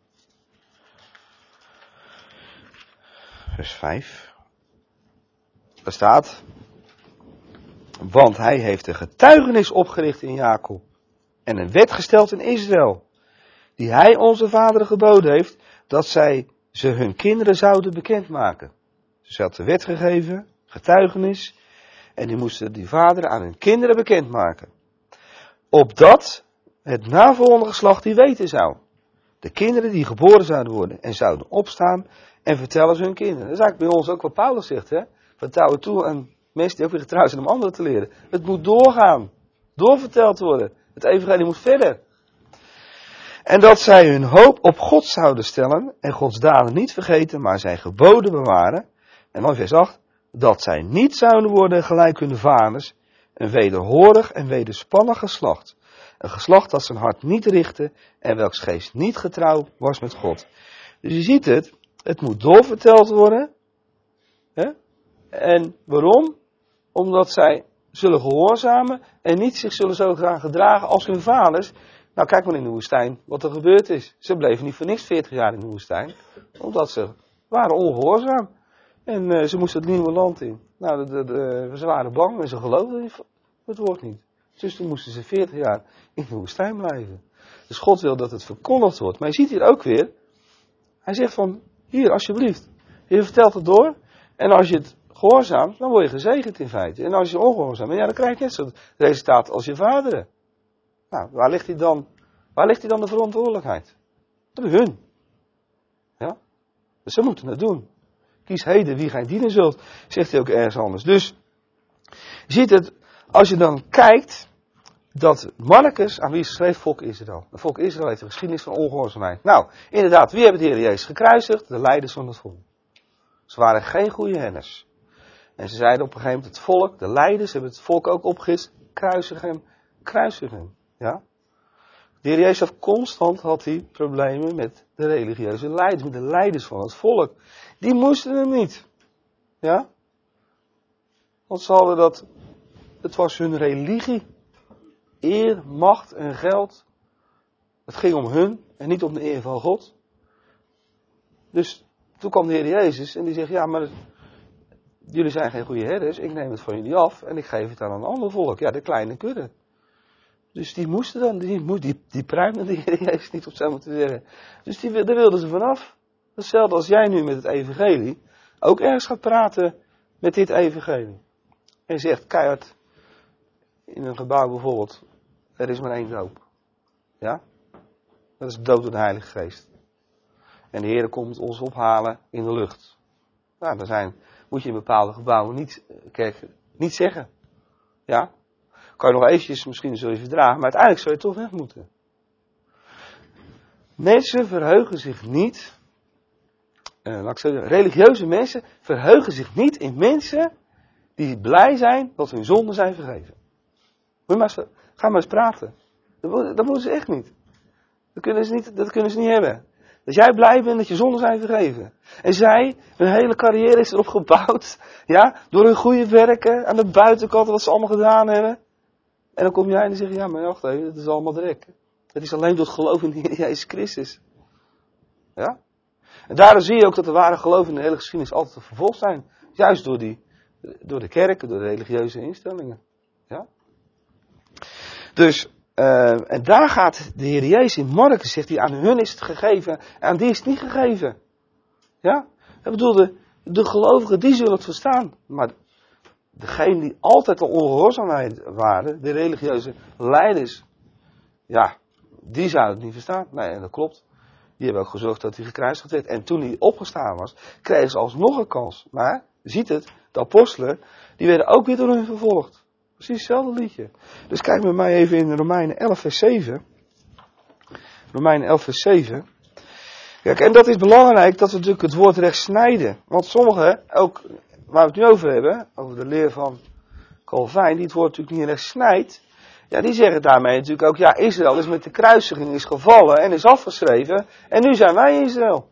Vers 5. Daar staat, want hij heeft een getuigenis opgericht in Jacob en een wet gesteld in Israël, die hij onze vaderen geboden heeft, dat zij ze hun kinderen zouden bekendmaken. Dus hij had de wet gegeven, getuigenis, en die moesten die vaderen aan hun kinderen bekendmaken. Opdat het navolgende geslacht die weten zou. De kinderen die geboren zouden worden en zouden opstaan en vertellen ze hun kinderen. Dat is eigenlijk bij ons ook wat Paulus zegt, hè. Vertrouwen toe aan mensen die ook weer getrouwd zijn om anderen te leren. Het moet doorgaan. Doorverteld worden. Het evangelie moet verder. En dat zij hun hoop op God zouden stellen en Gods daden niet vergeten, maar zijn geboden bewaren. En dan vers 8. Dat zij niet zouden worden gelijk hun vaders, een wederhorig en wederspannig geslacht. Een geslacht dat zijn hart niet richtte en welks geest niet getrouw was met God. Dus je ziet het moet doorverteld worden. Hè? En waarom? Omdat zij zullen gehoorzamen en niet zich zullen zo gaan gedragen als hun vaders. Nou, kijk maar in de woestijn wat er gebeurd is. Ze bleven niet voor niks 40 jaar in de woestijn, omdat ze waren ongehoorzaam. En ze moesten het nieuwe land in. Nou, ze waren bang en ze geloofden het woord niet. Dus toen moesten ze 40 jaar in de woestijn blijven. Dus God wil dat het verkondigd wordt. Maar je ziet hier ook weer, hij zegt van, hier alsjeblieft. Je vertelt het door. En als je het gehoorzaamt, dan word je gezegend in feite. En als je ongehoorzaam bent, ja, dan krijg je net zo'n resultaat als je vaderen. Nou, waar ligt hij dan de verantwoordelijkheid? Bij hun. Ja? Dus ze moeten het doen. Kies heden wie gij dienen zult, zegt hij ook ergens anders. Dus, je ziet het, als je dan kijkt, dat Marcus, aan wie schreef volk Israël. Het volk Israël heeft een geschiedenis van ongehoorzaamheid. Nou, inderdaad, wie hebben de Heer Jezus gekruisigd? De leiders van het volk. Ze waren geen goede herders. En ze zeiden op een gegeven moment, het volk, de leiders, hebben het volk ook opgehitst, kruisig hem. Ja? De Heer Jezus had hij problemen met de religieuze leiders, met de leiders van het volk. Die moesten hem niet. Ja? Want ze hadden het was hun religie. Eer, macht en geld. Het ging om hun en niet om de eer van God. Dus toen kwam de Heer Jezus en die zegt, ja, maar jullie zijn geen goede herders, ik neem het van jullie af en ik geef het aan een ander volk. Ja, de kleine kudde. Dus die moesten dan, die pruimden de Heer Jezus niet, op zo moeten zeggen. Dus daar wilden ze vanaf. Hetzelfde als jij nu met het evangelie ook ergens gaat praten met dit evangelie. En zegt keihard in een gebouw bijvoorbeeld, er is maar één doop. Ja? Dat is de doop door de Heilige Geest. En de Heer komt ons ophalen in de lucht. Nou, moet je in bepaalde gebouwen niet zeggen. Ja? Kan je nog eventjes, misschien zul je verdragen, maar uiteindelijk zul je toch weg moeten. Mensen verheugen zich niet, religieuze mensen verheugen zich niet in mensen die blij zijn dat hun zonden zijn vergeven. Ga maar eens praten. Dat moeten ze echt niet. Dat kunnen ze niet hebben. Dat jij blij bent dat je zonden zijn vergeven. En zij, hun hele carrière is erop gebouwd, ja, door hun goede werken, aan de buitenkant, wat ze allemaal gedaan hebben. En dan kom jij en dan zeg je, ja, maar wacht even, dat is allemaal drek. Het is alleen door het geloof in de Heer Jezus Christus. Ja? En daarom zie je ook dat de ware geloven in de hele geschiedenis altijd vervolgd zijn. Juist door de kerken, door de religieuze instellingen. Ja? Dus, en daar gaat de Heer Jezus in Marcus, zegt hij, aan hun is het gegeven, en aan die is het niet gegeven. Ja? Ik bedoel, de gelovigen, die zullen het verstaan. Maar degenen die altijd al ongehoorzaam waren, de religieuze leiders, ja, die zouden het niet verstaan. Nee, dat klopt. Die hebben ook gezorgd dat hij gekruisigd werd. En toen hij opgestaan was, kregen ze alsnog een kans. Maar, je ziet het, de apostelen, die werden ook weer door hun vervolgd. Precies hetzelfde liedje. Dus kijk met mij even in Romeinen 11 vers 7. Romeinen 11 vers 7. Kijk, en dat is belangrijk dat we natuurlijk het woord recht snijden. Want sommigen, ook waar we het nu over hebben, over de leer van Calvijn, die het woord natuurlijk niet recht snijdt. Ja, die zeggen daarmee natuurlijk ook, ja, Israël is met de kruisiging is gevallen en is afgeschreven. En nu zijn wij Israël.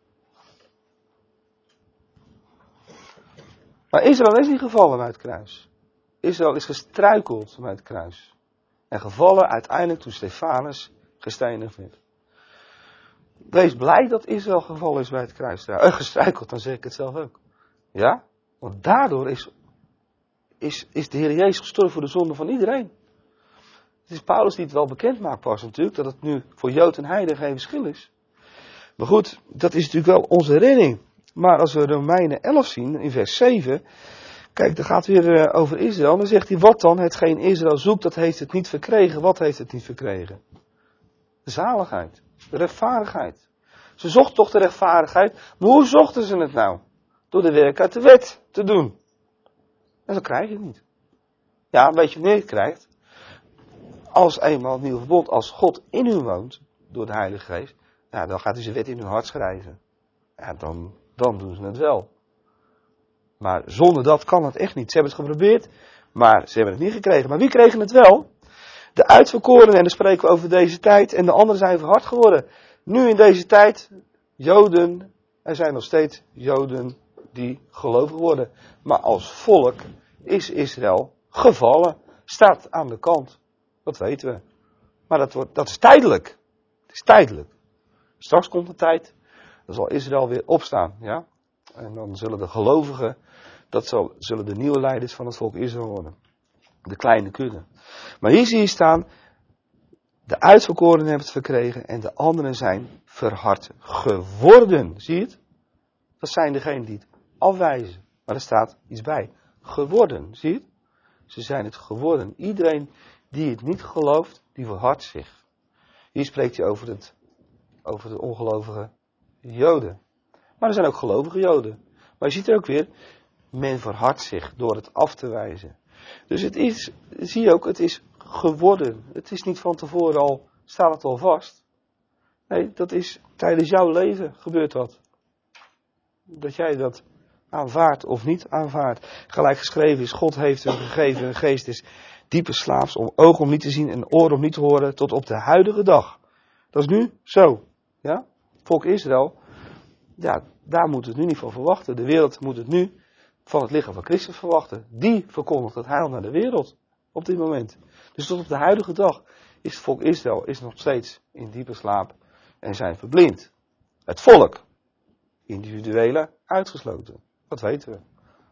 Maar Israël is niet gevallen bij het kruis. Israël is gestruikeld bij het kruis. En gevallen uiteindelijk toen Stefanus gestenigd werd. Wees blij dat Israël gevallen is bij het kruis. Gestruikeld, dan zeg ik het zelf ook. Ja? Want daardoor is de Heer Jezus gestorven voor de zonde van iedereen. Het is Paulus die het wel bekend maakt pas natuurlijk, dat het nu voor Jood en Heiden geen verschil is. Maar goed, dat is natuurlijk wel onze redding. Maar als we Romeinen 11 zien, in vers 7, kijk, dat gaat weer over Israël. Dan zegt hij, wat dan? Hetgeen Israël zoekt, dat heeft het niet verkregen. Wat heeft het niet verkregen? De zaligheid, de rechtvaardigheid. Ze zochten toch de rechtvaardigheid, maar hoe zochten ze het nou? Door de werk uit de wet te doen. En dat krijg je het niet. Ja, weet je wanneer je het krijgt? Als eenmaal het nieuwe verbond, als God in u woont, door de Heilige Geest, ja, dan gaat hij zijn wet in hun hart schrijven. Ja, dan doen ze het wel. Maar zonder dat kan het echt niet. Ze hebben het geprobeerd, maar ze hebben het niet gekregen. Maar wie kregen het wel? De uitverkorenen, en dan spreken we over deze tijd, en de anderen zijn verhard geworden. Nu in deze tijd, Joden, er zijn nog steeds Joden die gelovig worden. Maar als volk is Israël gevallen. Staat aan de kant. Dat weten we. Maar dat is tijdelijk. Het is tijdelijk. Straks komt de tijd. Dan zal Israël weer opstaan. Ja? En dan zullen de gelovigen, zullen de nieuwe leiders van het volk Israël worden. De kleine kudde. Maar hier zie je staan, de uitverkorenen hebben het verkregen en de anderen zijn verhard geworden. Zie je het? Dat zijn degenen die het afwijzen. Maar er staat iets bij. Geworden. Zie je het? Ze zijn het geworden. Iedereen die het niet gelooft, die verhardt zich. Hier spreekt hij over de ongelovige Joden. Maar er zijn ook gelovige Joden. Maar je ziet ook weer, men verhardt zich door het af te wijzen. Dus het is, zie je ook, het is geworden. Het is niet van tevoren al, staat het al vast. Nee, dat is tijdens jouw leven gebeurt dat. Dat jij dat aanvaardt of niet aanvaardt. Gelijk geschreven is, God heeft hem gegeven, een geest is diepe slaaps, om ogen om niet te zien en oren om niet te horen, tot op de huidige dag. Dat is nu zo. Ja? Volk Israël, ja, daar moet het nu niet van verwachten. De wereld moet het nu van het lichaam van Christus verwachten. Die verkondigt het heil naar de wereld op dit moment. Dus tot op de huidige dag is het volk Israël nog steeds in diepe slaap en zijn verblind. Het volk, individuele, uitgesloten. Dat weten we.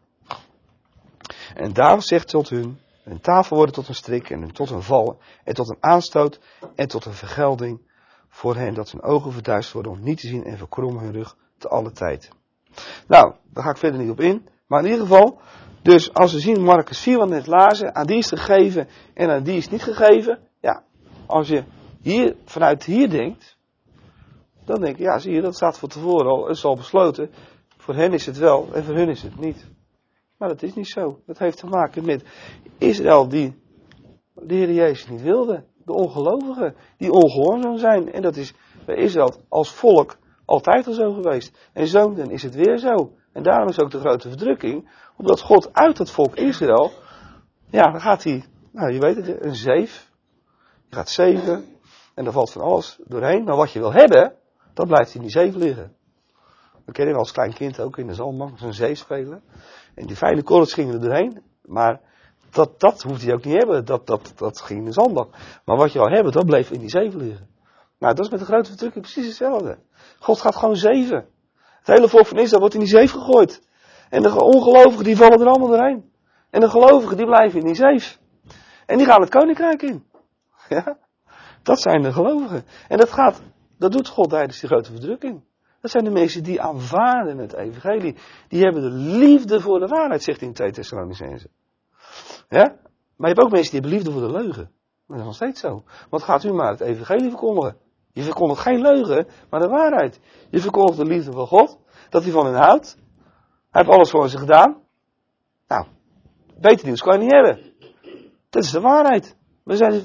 En daar zegt tot hun tafel worden tot een strik en tot een val en tot een aanstoot en tot een vergelding voor hen dat hun ogen verduisterd worden om niet te zien en verkrommen hun rug te alle tijd. Nou, daar ga ik verder niet op in. Maar in ieder geval, dus als we zien Marcus 4, wat we net lazen, aan die is het gegeven en aan die is het niet gegeven. Ja, als je vanuit hier denkt, dan denk je, ja zie je, dat staat van tevoren al, het is al besloten. Voor hen is het wel en voor hun is het niet. Maar dat is niet zo. Dat heeft te maken met Israël die de Heer Jezus niet wilde. De ongelovigen die ongehoorzaam zijn. En dat is bij Israël als volk altijd al zo geweest. En zo, dan is het weer zo. En daarom is ook de grote verdrukking. Omdat God uit het volk Israël, ja, dan gaat hij, nou je weet het, een zeef. Je gaat zeven. En daar valt van alles doorheen. Maar wat je wil hebben, dat blijft in die zeef liggen. We kennen als klein kind ook in de zandbank zo'n zeef spelen. En die fijne korrels gingen er doorheen. Maar dat hoeft hij ook niet hebben. Dat ging in de zandbak. Maar wat je al hebben, dat bleef in die zeef liggen. Nou, dat is met de grote verdrukking precies hetzelfde. God gaat gewoon zeven. Het hele volk van Israël wordt in die zeef gegooid. En de ongelovigen die vallen er allemaal doorheen. En de gelovigen die blijven in die zeef. En die gaan het koninkrijk in. Ja? Dat zijn de gelovigen. En dat doet God tijdens die grote verdrukking. Dat zijn de mensen die aanvaarden het evangelie. Die hebben de liefde voor de waarheid, zegt hij in 2 Thessalonicenzen. Ja? Maar je hebt ook mensen die hebben liefde voor de leugen. Dat is nog steeds zo. Want gaat u maar het evangelie verkondigen. Je verkondigt geen leugen, maar de waarheid. Je verkondigt de liefde van God. Dat hij van hen houdt. Hij heeft alles voor ze gedaan. Nou, beter nieuws kan je niet hebben. Dat is de waarheid. We zijn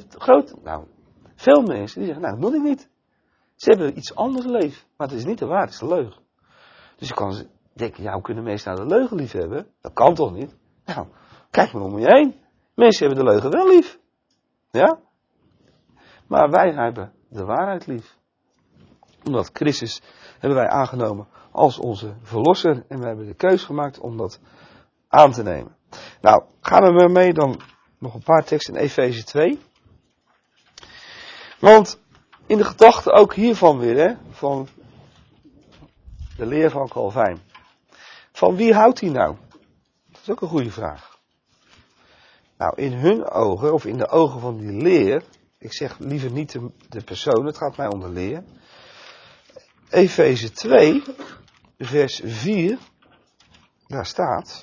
veel mensen die zeggen, nou dat moet ik niet. Ze hebben iets anders leven. Maar het is niet de waarheid, het is de leugen. Dus je kan denken, ja, hoe kunnen mensen nou de leugen lief hebben? Dat kan toch niet? Nou, kijk maar om je heen. Mensen hebben de leugen wel lief. Ja? Maar wij hebben de waarheid lief. Omdat Christus hebben wij aangenomen als onze verlosser. En we hebben de keus gemaakt om dat aan te nemen. Nou, gaan we maar mee dan nog een paar teksten in Efeze 2. Want in de gedachte ook hiervan weer, hè, van de leer van Calvijn. Van wie houdt hij nou? Dat is ook een goede vraag. Nou, in hun ogen, of in de ogen van die leer, ik zeg liever niet de persoon, het gaat mij om de leer. Efeze 2, vers 4, daar staat.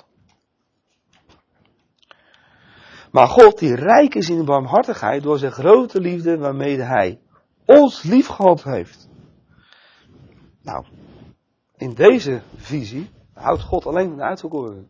Maar God, die rijk is in barmhartigheid door zijn grote liefde waarmede hij ons lief gehad heeft. Nou, in deze visie houdt God alleen van de uitverkorenen.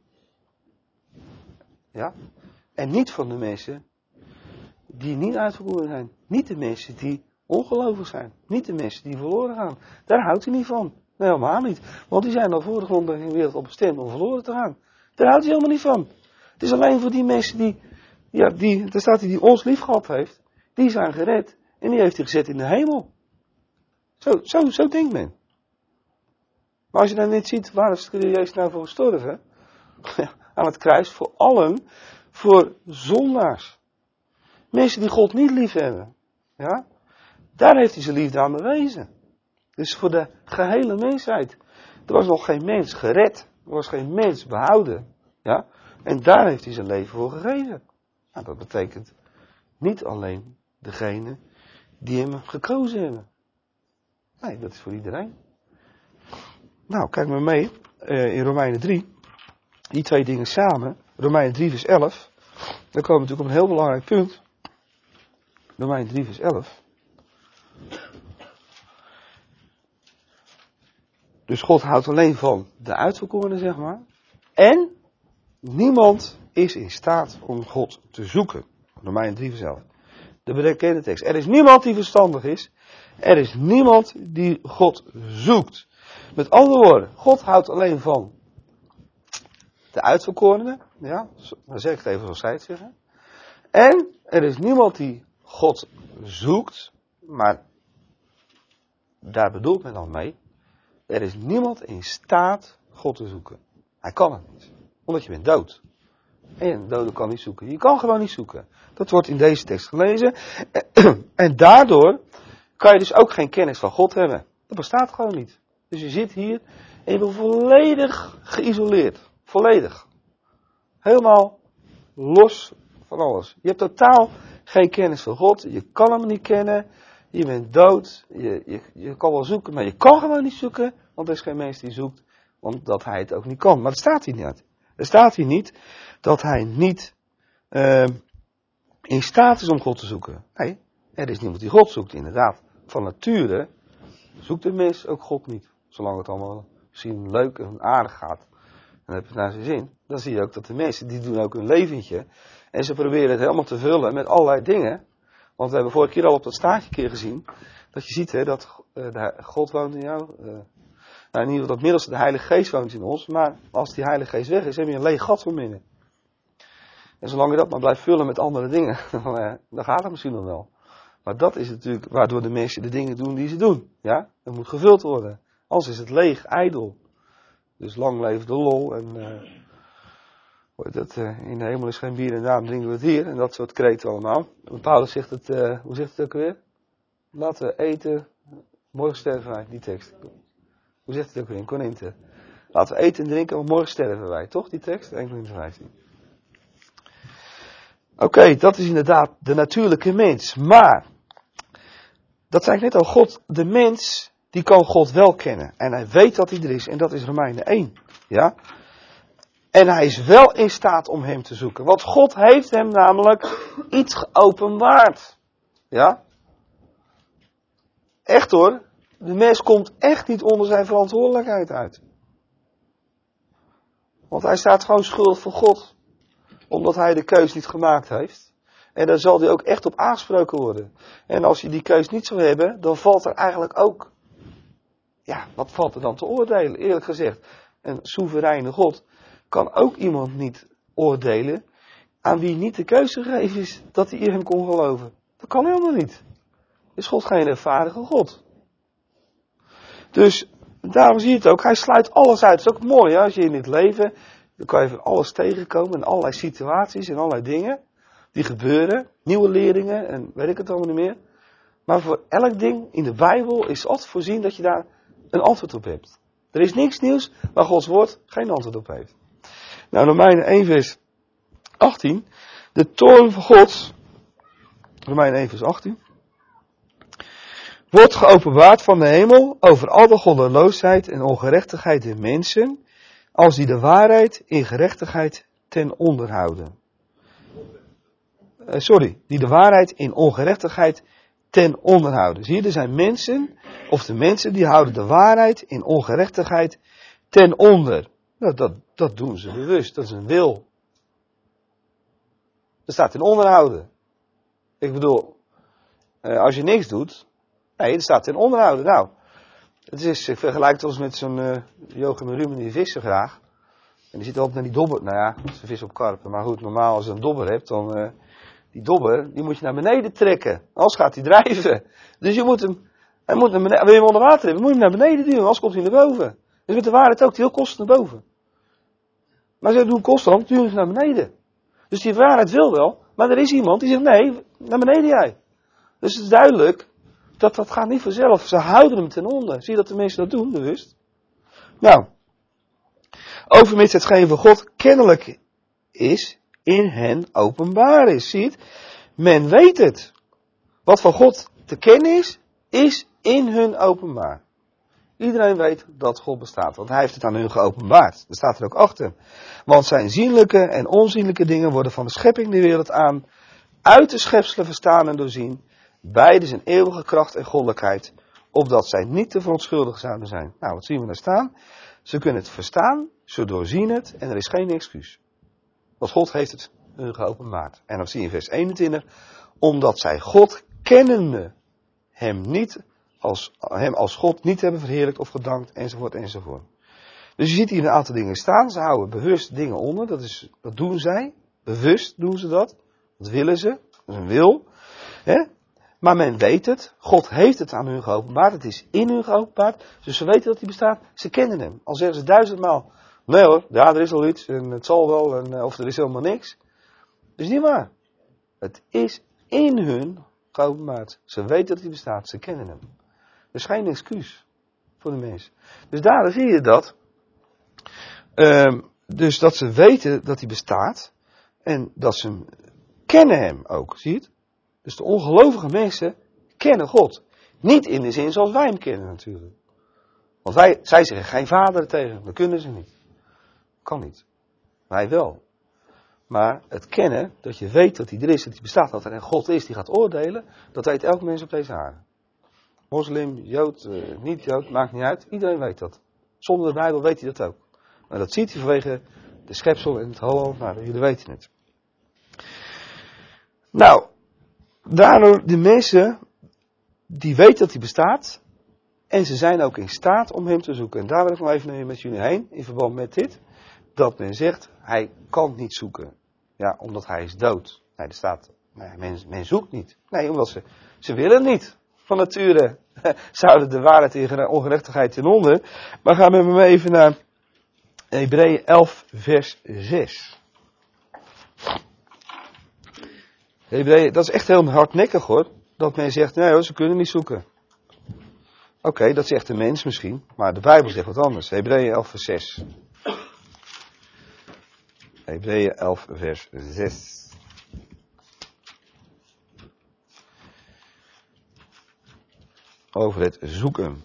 Ja? En niet van de mensen die niet uitverkoren zijn. Niet de mensen die ongelovig zijn. Niet de mensen die verloren gaan. Daar houdt hij niet van. Nee, helemaal niet. Want die zijn al voor de grond in de wereld op bestemd om verloren te gaan. Daar houdt hij helemaal niet van. Het is alleen voor die mensen daar staat hij die ons lief gehad heeft. Die zijn gered. En die heeft hij gezet in de hemel. Zo denkt men. Maar als je dan niet ziet, waar is Jezus nou voor gestorven? Aan het kruis voor allen, voor zondaars. Mensen die God niet lief hebben. Ja? Daar heeft hij zijn liefde aan bewezen. Dus voor de gehele mensheid. Er was nog geen mens gered. Er was geen mens behouden. Ja? En daar heeft hij zijn leven voor gegeven. Nou, dat betekent niet alleen degene die hem gekozen hebben. Nee, dat is voor iedereen. Nou, kijk maar mee in Romeinen 3. Die twee dingen samen. Romeinen 3 vers 11. Dan komen we natuurlijk op een heel belangrijk punt. Romeinen 3 vers 11. Dus God houdt alleen van de uitverkorenen, zeg maar. En niemand is in staat om God te zoeken. Romeinen 3 vers 11. De bekende tekst. Er is niemand die verstandig is. Er is niemand die God zoekt. Met andere woorden, God houdt alleen van de uitverkorenen. Ja, dan zeg ik het even zoals zij het zeggen. En er is niemand die God zoekt. Maar daar bedoelt men dan mee. Er is niemand in staat God te zoeken. Hij kan het niet. Omdat je bent dood. En een dode kan niet zoeken. Je kan gewoon niet zoeken. Dat wordt in deze tekst gelezen. En daardoor kan je dus ook geen kennis van God hebben. Dat bestaat gewoon niet. Dus je zit hier en je bent volledig geïsoleerd. Volledig. Helemaal los van alles. Je hebt totaal geen kennis van God. Je kan hem niet kennen. Je bent dood. Je kan wel zoeken, maar je kan gewoon niet zoeken. Want er is geen mens die zoekt. Omdat hij het ook niet kan. Maar dat staat hier niet. Er staat hier niet dat hij niet in staat is om God te zoeken. Nee, er is niemand die God zoekt, inderdaad. Van nature zoekt de mens ook God niet. Zolang het allemaal misschien leuk en aardig gaat. Dan heb je het naar zijn zin. Dan zie je ook dat de mensen, die doen ook hun leventje. En ze proberen het helemaal te vullen met allerlei dingen. Want we hebben vorige keer al op dat staartje keer gezien. Dat je ziet hè, dat God woont in jou. Nou, in ieder geval dat middelste, de Heilige Geest woont in ons. Maar als die Heilige Geest weg is, heb je een leeg gat van binnen. En zolang je dat maar blijft vullen met andere dingen, dan gaat het misschien nog wel. Maar dat is natuurlijk waardoor de mensen de dingen doen die ze doen. Ja? Dat moet gevuld worden. Anders is het leeg, ijdel. Dus lang leeft de lol. En in de hemel is geen bier en daarom drinken we het hier. En dat soort kreten allemaal. Paulus zegt het, hoe zegt het ook weer? Laten we eten, morgen sterven wij. Die tekst. Hoe zegt het ook weer in Korinthe? Laten we eten en drinken, want morgen sterven wij. Toch die tekst? 1 Korinthe 15. Oké, dat is inderdaad de natuurlijke mens. Maar, dat zei ik net al, God, de mens, die kan God wel kennen. En hij weet dat hij er is. En dat is Romeinen 1. Ja? En hij is wel in staat om hem te zoeken. Want God heeft hem namelijk iets geopenbaard. Ja? Echt hoor. De mens komt echt niet onder zijn verantwoordelijkheid uit. Want hij staat gewoon schuldig voor God. Omdat hij de keus niet gemaakt heeft. En daar zal hij ook echt op aangesproken worden. En als je die keus niet zou hebben, dan valt er eigenlijk ook... Ja, wat valt er dan te oordelen? Eerlijk gezegd, een soevereine God kan ook iemand niet oordelen aan wie niet de keuze gegeven is dat hij in hem kon geloven. Dat kan helemaal niet. Is God geen rechtvaardige God? Dus daarom zie je het ook. Hij sluit alles uit. Het is ook mooi hè? Als je in dit leven, dan kan je van alles tegenkomen in allerlei situaties en allerlei dingen die gebeuren. Nieuwe leerlingen en weet ik het allemaal niet meer. Maar voor elk ding in de Bijbel is altijd voorzien dat je daar een antwoord op hebt. Er is niks nieuws waar Gods woord geen antwoord op heeft. Nou, Romeinen 1 vers 18. De toorn van God, Romeinen 1 vers 18, wordt geopenbaard van de hemel over al de goddeloosheid en ongerechtigheid der mensen, als die de waarheid in gerechtigheid ten onder houden. Die de waarheid in ongerechtigheid ten onder houden. Zie je, er zijn mensen, of de mensen die houden de waarheid in ongerechtigheid ten onder. Nou, dat doen ze bewust, dat is een wil. Er staat ten onderhouden. Ik bedoel, als je niks doet, nee, er staat ten onderhouden. Nou, het is, ik vergelijk het eens met zo'n Joachim en Ruben, die vissen graag. En die zitten altijd naar die dobber, nou ja, ze vissen op karpen. Maar goed, normaal als je een dobber hebt, dan, die dobber, die moet je naar beneden trekken. Anders gaat hij drijven. Dus je moet hem, hij moet naar beneden, wil je hem onder water hebben, moet je hem naar beneden duwen, anders komt hij naar boven. Dus met de waarheid ook, die heel constant naar boven. Maar ze doen constant, duwen ze naar beneden. Dus die waarheid wil wel, maar er is iemand die zegt, nee, naar beneden jij. Dus het is duidelijk, dat gaat niet vanzelf. Ze houden hem ten onder. Zie je dat de mensen dat doen, bewust? Nou, overmits hetgeen van God kennelijk is, in hen openbaar is. Zie je het? Men weet het. Wat van God te kennen is in hun openbaar. Iedereen weet dat God bestaat, want hij heeft het aan hun geopenbaard. Dat staat er ook achter. Want zijn zienlijke en onzienlijke dingen worden van de schepping der wereld aan, uit de schepselen verstaan en doorzien, beide zijn eeuwige kracht en goddelijkheid, opdat zij niet te verontschuldigen zouden zijn. Nou, wat zien we daar staan? Ze kunnen het verstaan, ze doorzien het en er is geen excuus. Want God heeft het hun geopenbaard. En dan zie je in vers 21, omdat zij God kennende hem als God niet hebben verheerlijkt of gedankt, enzovoort, enzovoort. Dus je ziet hier een aantal dingen staan. Ze houden bewust dingen onder. Dat doen zij. Bewust doen ze dat. Dat willen ze. Dat is een wil. Hè? Maar men weet het. God heeft het aan hun geopenbaard. Het is in hun geopenbaard. Dus ze weten dat hij bestaat. Ze kennen hem. Al zeggen ze 1000 maal. Nee hoor, ja, er is al iets. En het zal wel. Of er is helemaal niks. Dat is niet waar. Het is in hun geopenbaard. Ze weten dat hij bestaat. Ze kennen hem. Er is geen excuus voor de mens. Dus daar zie je dat. Dus dat ze weten dat hij bestaat. En dat ze kennen hem ook. Zie je het? Dus de ongelovige mensen kennen God. Niet in de zin zoals wij hem kennen natuurlijk. Want zij zeggen geen vader tegen. Dat kunnen ze niet. Kan niet. Wij wel. Maar het kennen, dat je weet dat hij er is, dat hij bestaat, dat er een God is die gaat oordelen, dat weet elk mens op deze aarde. Moslim, Jood, niet-Jood, maakt niet uit. Iedereen weet dat. Zonder de Bijbel weet hij dat ook. Maar dat ziet hij vanwege de schepsel en het halal. Nou, jullie weten het. Nou, daardoor de mensen die weten dat hij bestaat. En ze zijn ook in staat om hem te zoeken. En daar wil ik nog even met jullie heen, in verband met dit. Dat men zegt, hij kan niet zoeken. Ja, omdat hij is dood. Nee, er staat, men zoekt niet. Nee, omdat ze willen niet. Van nature zouden de waarheid en ongerechtigheid ten onder. Maar gaan we maar even naar Hebreeën 11 vers 6. Hebreeën, dat is echt heel hardnekkig hoor. Dat men zegt, nee hoor, ze kunnen niet zoeken. Oké, dat zegt de mens misschien. Maar de Bijbel zegt wat anders. Hebreeën 11 vers 6. Hebreeën 11 vers 6. Over het zoeken.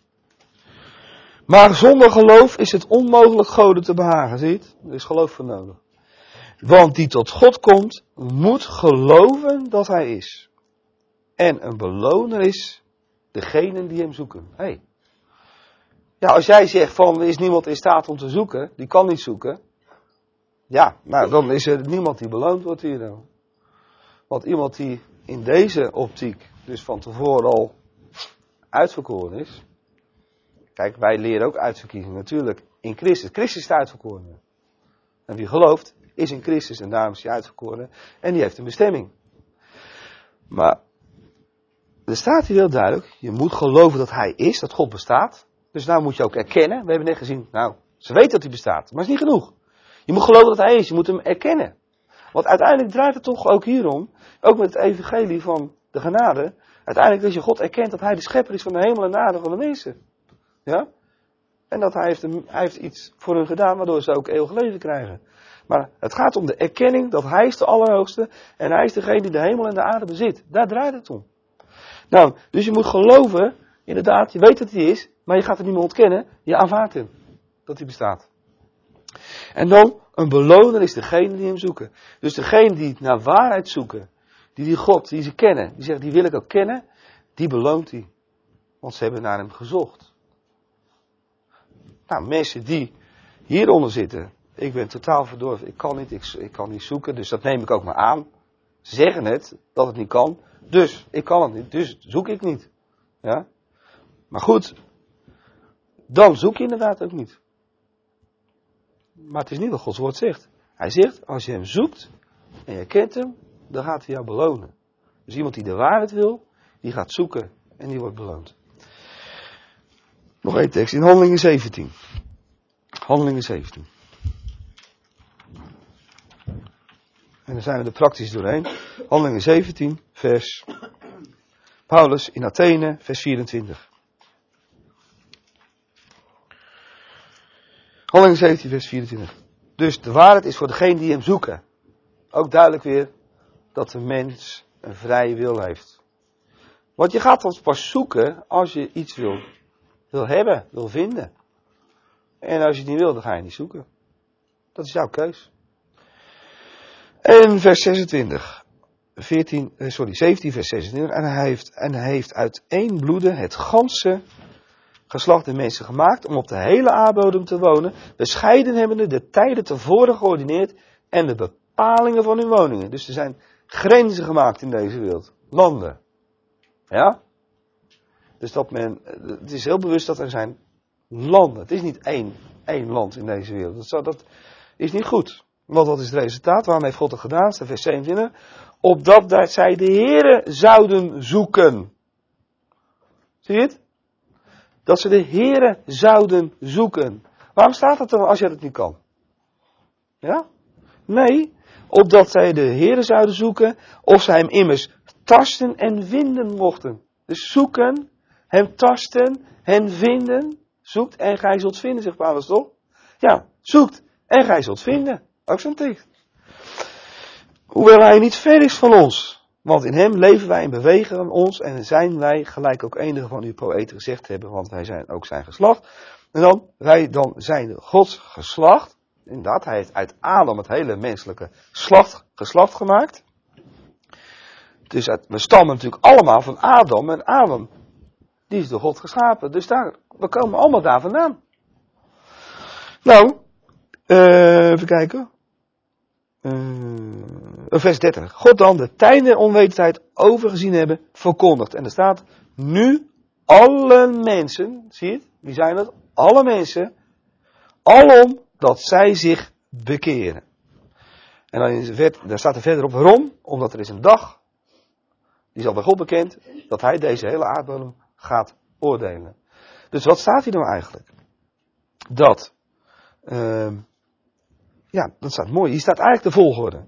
Maar zonder geloof is het onmogelijk Goden te behagen. Zie je het? Er is geloof voor nodig. Want die tot God komt, moet geloven dat hij is. En een beloner is degene die hem zoeken. Hey. Ja, als jij zegt van er is niemand in staat om te zoeken, die kan niet zoeken. Ja, nou dan is er niemand die beloond wordt hier dan. Want iemand die in deze optiek dus van tevoren al uitverkoren is. Kijk, wij leren ook uitverkiezing natuurlijk in Christus. Christus is de uitverkorene. En wie gelooft is in Christus en daarom is hij uitverkoren. En die heeft een bestemming. Maar er staat hier heel duidelijk, je moet geloven dat hij is, dat God bestaat. Dus nou moet je ook erkennen. We hebben net gezien, nou, ze weten dat hij bestaat, maar het is niet genoeg. Je moet geloven dat hij is, je moet hem erkennen. Want uiteindelijk draait het toch ook hierom, ook met het evangelie van de genade. Uiteindelijk dat je God erkent dat hij de schepper is van de hemel en de aarde van de mensen. Ja? En dat hij heeft iets voor hun gedaan, waardoor ze ook eeuwig leven krijgen. Maar het gaat om de erkenning dat hij is de Allerhoogste en hij is degene die de hemel en de aarde bezit. Daar draait het om. Nou, dus je moet geloven, inderdaad, je weet dat hij is, maar je gaat het niet meer ontkennen, je aanvaardt hem, dat hij bestaat. En dan, een beloner is degene die hem zoeken. Dus degene die naar waarheid zoeken, die God, die ze kennen, die zegt, die wil ik ook kennen, die beloont hij. Want ze hebben naar hem gezocht. Nou, mensen die hieronder zitten, ik ben totaal verdorven, ik kan niet zoeken, dus dat neem ik ook maar aan. Ze zeggen het, dat het niet kan, dus ik kan het niet, dus zoek ik niet. Ja? Maar goed, dan zoek je inderdaad ook niet. Maar het is niet wat Gods woord zegt. Hij zegt, als je hem zoekt en je kent hem, dan gaat hij jou belonen. Dus iemand die de waarheid wil, die gaat zoeken en die wordt beloond. Nog één tekst in Handelingen 17. Handelingen 17. En dan zijn we er praktisch doorheen. Handelingen 17, vers... Paulus in Athene, vers 24. Handelingen 17, vers 24. Dus de waarheid is voor degenen die hem zoeken. Ook duidelijk weer dat de mens een vrije wil heeft. Want je gaat ons pas zoeken als je iets wil hebben, wil vinden. En als je het niet wil, dan ga je niet zoeken. Dat is jouw keus. En vers 26. 17 vers 26. En hij heeft uit één bloede het ganse geslacht der mensen gemaakt om op de hele aardbodem te wonen, bescheiden hebbende de tijden tevoren geordineerd en de bepalingen van hun woningen. Dus er zijn grenzen gemaakt in deze wereld. Landen. Ja? Dus het is heel bewust dat er zijn landen. Het is niet één land in deze wereld. Dat is niet goed. Want wat is het resultaat? Waarom heeft God het gedaan? Staat vers 27. Opdat zij de Here zouden zoeken. Zie je het? Dat ze de Here zouden zoeken. Waarom staat dat dan als je dat niet kan? Ja? Nee. Opdat zij de Here zouden zoeken. Of zij hem immers tasten en vinden mochten. Dus zoeken, hem tasten, hen vinden. Zoekt en gij zult vinden, zegt Paulus toch? Ja, zoekt en gij zult vinden. Ook zo'n tekst. Hoewel hij niet ver is van ons. Want in hem leven wij en bewegen ons en zijn wij, gelijk ook enige van uw poëten gezegd hebben, want wij zijn ook zijn geslacht. En dan, wij dan zijn Gods geslacht. Inderdaad, hij heeft uit Adam het hele menselijke geslacht gemaakt. Dus we stammen natuurlijk allemaal van Adam. En Adam, die is door God geschapen. Dus we komen allemaal daar vandaan. Nou, even kijken. Vers 30. God dan de tijden der onwetendheid overgezien hebben, verkondigd. En er staat, nu alle mensen, zie je het? Wie zijn dat? Alle mensen, alom dat zij zich bekeren. En daar staat er verderop, waarom? Omdat er is een dag, die is al bij God bekend, dat hij deze hele aardbodem gaat oordelen. Dus wat staat hier nou eigenlijk? Dat staat mooi. Hier staat eigenlijk de volgorde.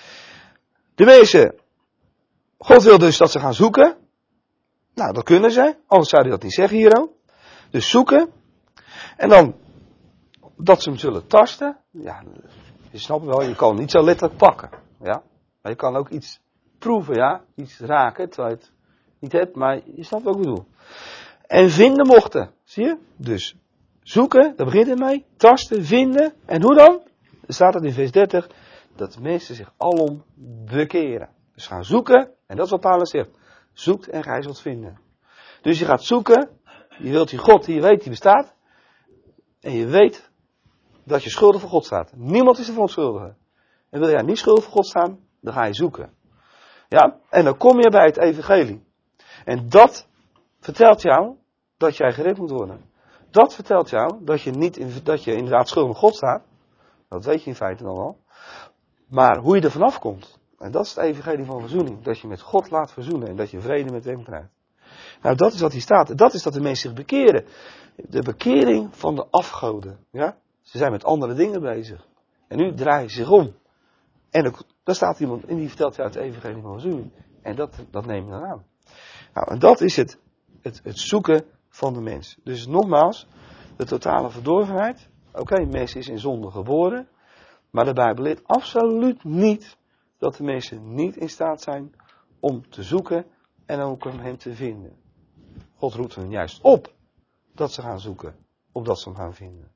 De mensen, God wil dus dat ze gaan zoeken. Nou, dat kunnen ze. Anders zou hij dat niet zeggen hier ook. Dus zoeken. En dan, dat ze hem zullen tasten. Ja, je snapt wel, je kan niet zo letterlijk pakken. Ja. Maar je kan ook iets proeven, ja. Iets raken, terwijl je het niet hebt. Maar je snapt wat ik bedoel. En vinden mochten. Zie je? Dus zoeken, daar begint het mee. Tasten, vinden. En hoe dan? Er staat het in vers 30, dat de mensen zich alom bekeren. Dus gaan zoeken, en dat is wat Paulus zegt. Zoekt en gij zult vinden. Dus je gaat zoeken, je wilt die God die je weet die bestaat. En je weet dat je schuldig voor God staat. Niemand is er verontschuldigen. En wil jij niet schuldig voor God staan, dan ga je zoeken. Ja, en dan kom je bij het evangelie. En dat vertelt jou dat jij gered moet worden. Dat vertelt jou dat je inderdaad schuldig voor God staat. Dat weet je in feite dan wel. Maar hoe je er vanaf komt. En dat is het evangelie van verzoening. Dat je met God laat verzoenen. En dat je vrede met hem krijgt. Nou, dat is wat hier staat. Dat is dat de mensen zich bekeren. De bekering van de afgoden. Ja? Ze zijn met andere dingen bezig. En nu draaien ze zich om. En daar staat iemand en die vertelt jou het evangelie van verzoening. En dat neem je dan aan. Nou, en dat is het zoeken van de mens. Dus nogmaals, de totale verdorvenheid. Oké, mens is in zonde geboren. Maar de Bijbel leert absoluut niet dat de mensen niet in staat zijn om te zoeken en ook om hem te vinden. God roept hen juist op dat ze gaan zoeken, opdat ze hem gaan vinden.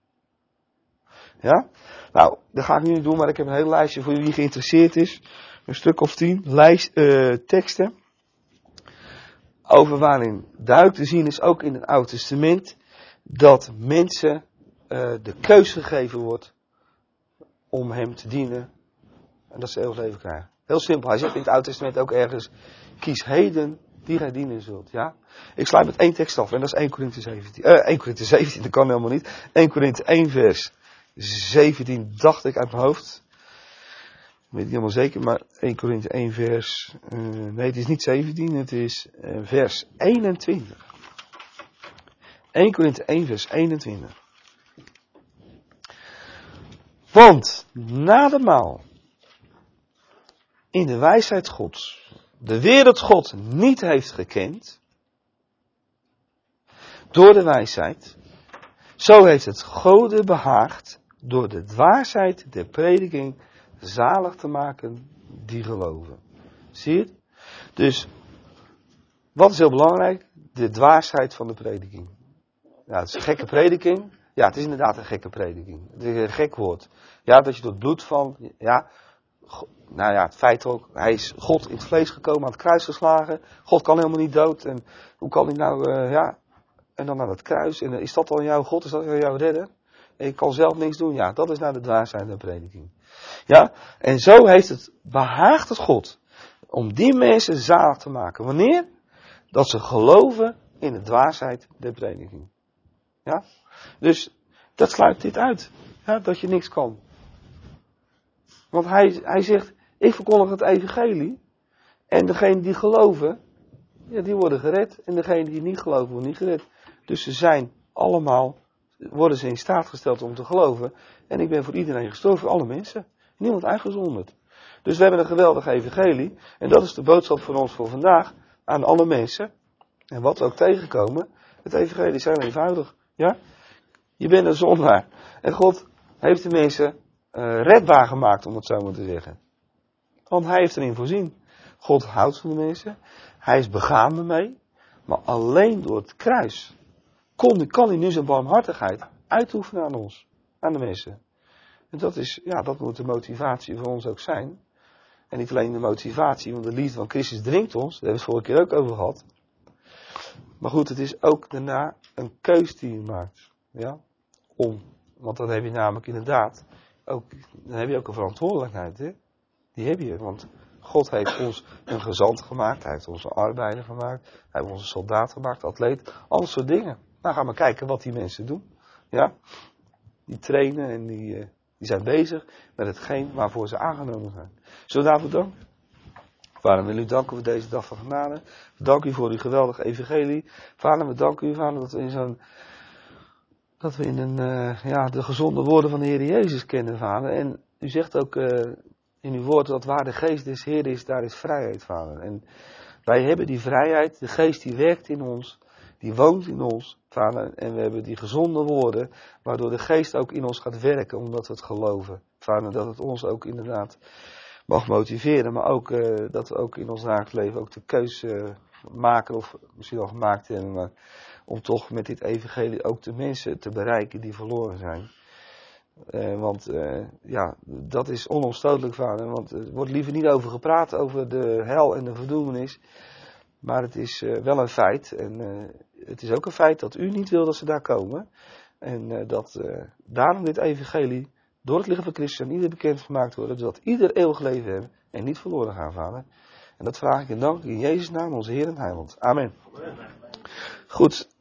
Ja? Nou, dat ga ik nu niet doen, maar ik heb een hele lijstje voor wie geïnteresseerd is. Een stuk of 10 teksten. Over waarin duidelijk te zien is, ook in het Oude Testament, dat mensen de keus gegeven wordt om hem te dienen en dat ze eeuwig leven krijgen. Heel simpel, hij zegt in het Oude Testament ook ergens, kies heden die gij dienen zult. Ja? Ik sluit met 1 tekst af en dat is 1 Korinthe 17. 1 Korinthe 17, dat kan helemaal niet. 1 Korinthe 1 vers 17 dacht ik uit mijn hoofd. Ik weet niet helemaal zeker, maar 1 Korinthe 1 vers, nee het is niet 17, het is vers 21. 1 Korinthe 1 vers 21. Want na de maal in de wijsheid Gods de wereld God niet heeft gekend, door de wijsheid, zo heeft het Gode behaagd door de dwaasheid der prediking zalig te maken die geloven. Zie je het? Dus, wat is heel belangrijk? De dwaasheid van de prediking. Ja, het is een gekke prediking. Ja, het is inderdaad een gekke prediking. Het is een gek woord. Ja, dat je door het bloed van, ja, nou ja, het feit ook, hij is God in het vlees gekomen, aan het kruis geslagen. God kan helemaal niet dood. En hoe kan hij nou, ja, en dan aan het kruis. En is dat dan jouw God? Is dat jouw redder? En je kan zelf niks doen. Ja, dat is nou de dwaasheid van de prediking. Ja, en zo heeft het behaagd het God om die mensen zalig te maken. Wanneer? Dat ze geloven in de dwaasheid der prediking. Ja? Dus dat sluit dit uit. Ja, dat je niks kan. Want hij zegt, ik verkondig het evangelie. En degenen die geloven, ja, die worden gered. En degenen die niet geloven, worden niet gered. Dus ze zijn allemaal, worden ze in staat gesteld om te geloven. En ik ben voor iedereen gestorven, voor alle mensen. Niemand uitgezonderd. Dus we hebben een geweldig evangelie. En dat is de boodschap voor ons voor vandaag. Aan alle mensen. En wat we ook tegenkomen. Het evangelie is heel eenvoudig. Ja? Je bent een zondaar. En God heeft de mensen redbaar gemaakt, om het zo maar te zeggen. Want hij heeft erin voorzien. God houdt van de mensen. Hij is begaan ermee. Maar alleen door het kruis kan hij nu zijn barmhartigheid uitoefenen aan ons. Aan de mensen. En dat is, ja, dat moet de motivatie voor ons ook zijn. En niet alleen de motivatie, want de liefde van Christus dringt ons. Daar hebben we het vorige keer ook over gehad. Maar goed, het is ook daarna een keus die je maakt. Ja? Want dan heb je namelijk inderdaad, dan heb je ook een verantwoordelijkheid. Hè? Die heb je, want God heeft ons een gezant gemaakt. Hij heeft ons een arbeider gemaakt. Hij heeft ons een soldaat gemaakt, atleet. Al dat soort dingen. Nou, gaan we kijken wat die mensen doen. Ja? Die trainen en die zijn bezig met hetgeen waarvoor ze aangenomen zijn. Zullen we daarvoor danken? Vader, we willen u danken voor deze dag van genade. We danken u voor uw geweldige evangelie. Vader, we danken u, Vader, dat we in de gezonde woorden van de Heer Jezus kennen, Vader. En u zegt ook in uw woord dat waar de geest des Heer is, daar is vrijheid, Vader. En wij hebben die vrijheid, de geest die werkt in ons, die woont in ons, Vader. En we hebben die gezonde woorden, waardoor de geest ook in ons gaat werken, omdat we het geloven. Vader, dat het ons ook inderdaad mag motiveren, maar ook dat we ook in ons dagelijks leven ook de keus maken, of misschien al gemaakt hebben, maar om toch met dit evangelie ook de mensen te bereiken die verloren zijn. Want dat is onomstotelijk, Vader, want er wordt liever niet over gepraat, over de hel en de verdoemenis, maar het is wel een feit. En het is ook een feit dat u niet wil dat ze daar komen. En dat daarom dit evangelie door het lichaam van Christus aan ieder bekend gemaakt wordt, zodat ieder eeuwig leven hebben en niet verloren gaan, Vader. En dat vraag ik in dank in Jezus' naam, onze Heer en Heiland. Amen. Goed.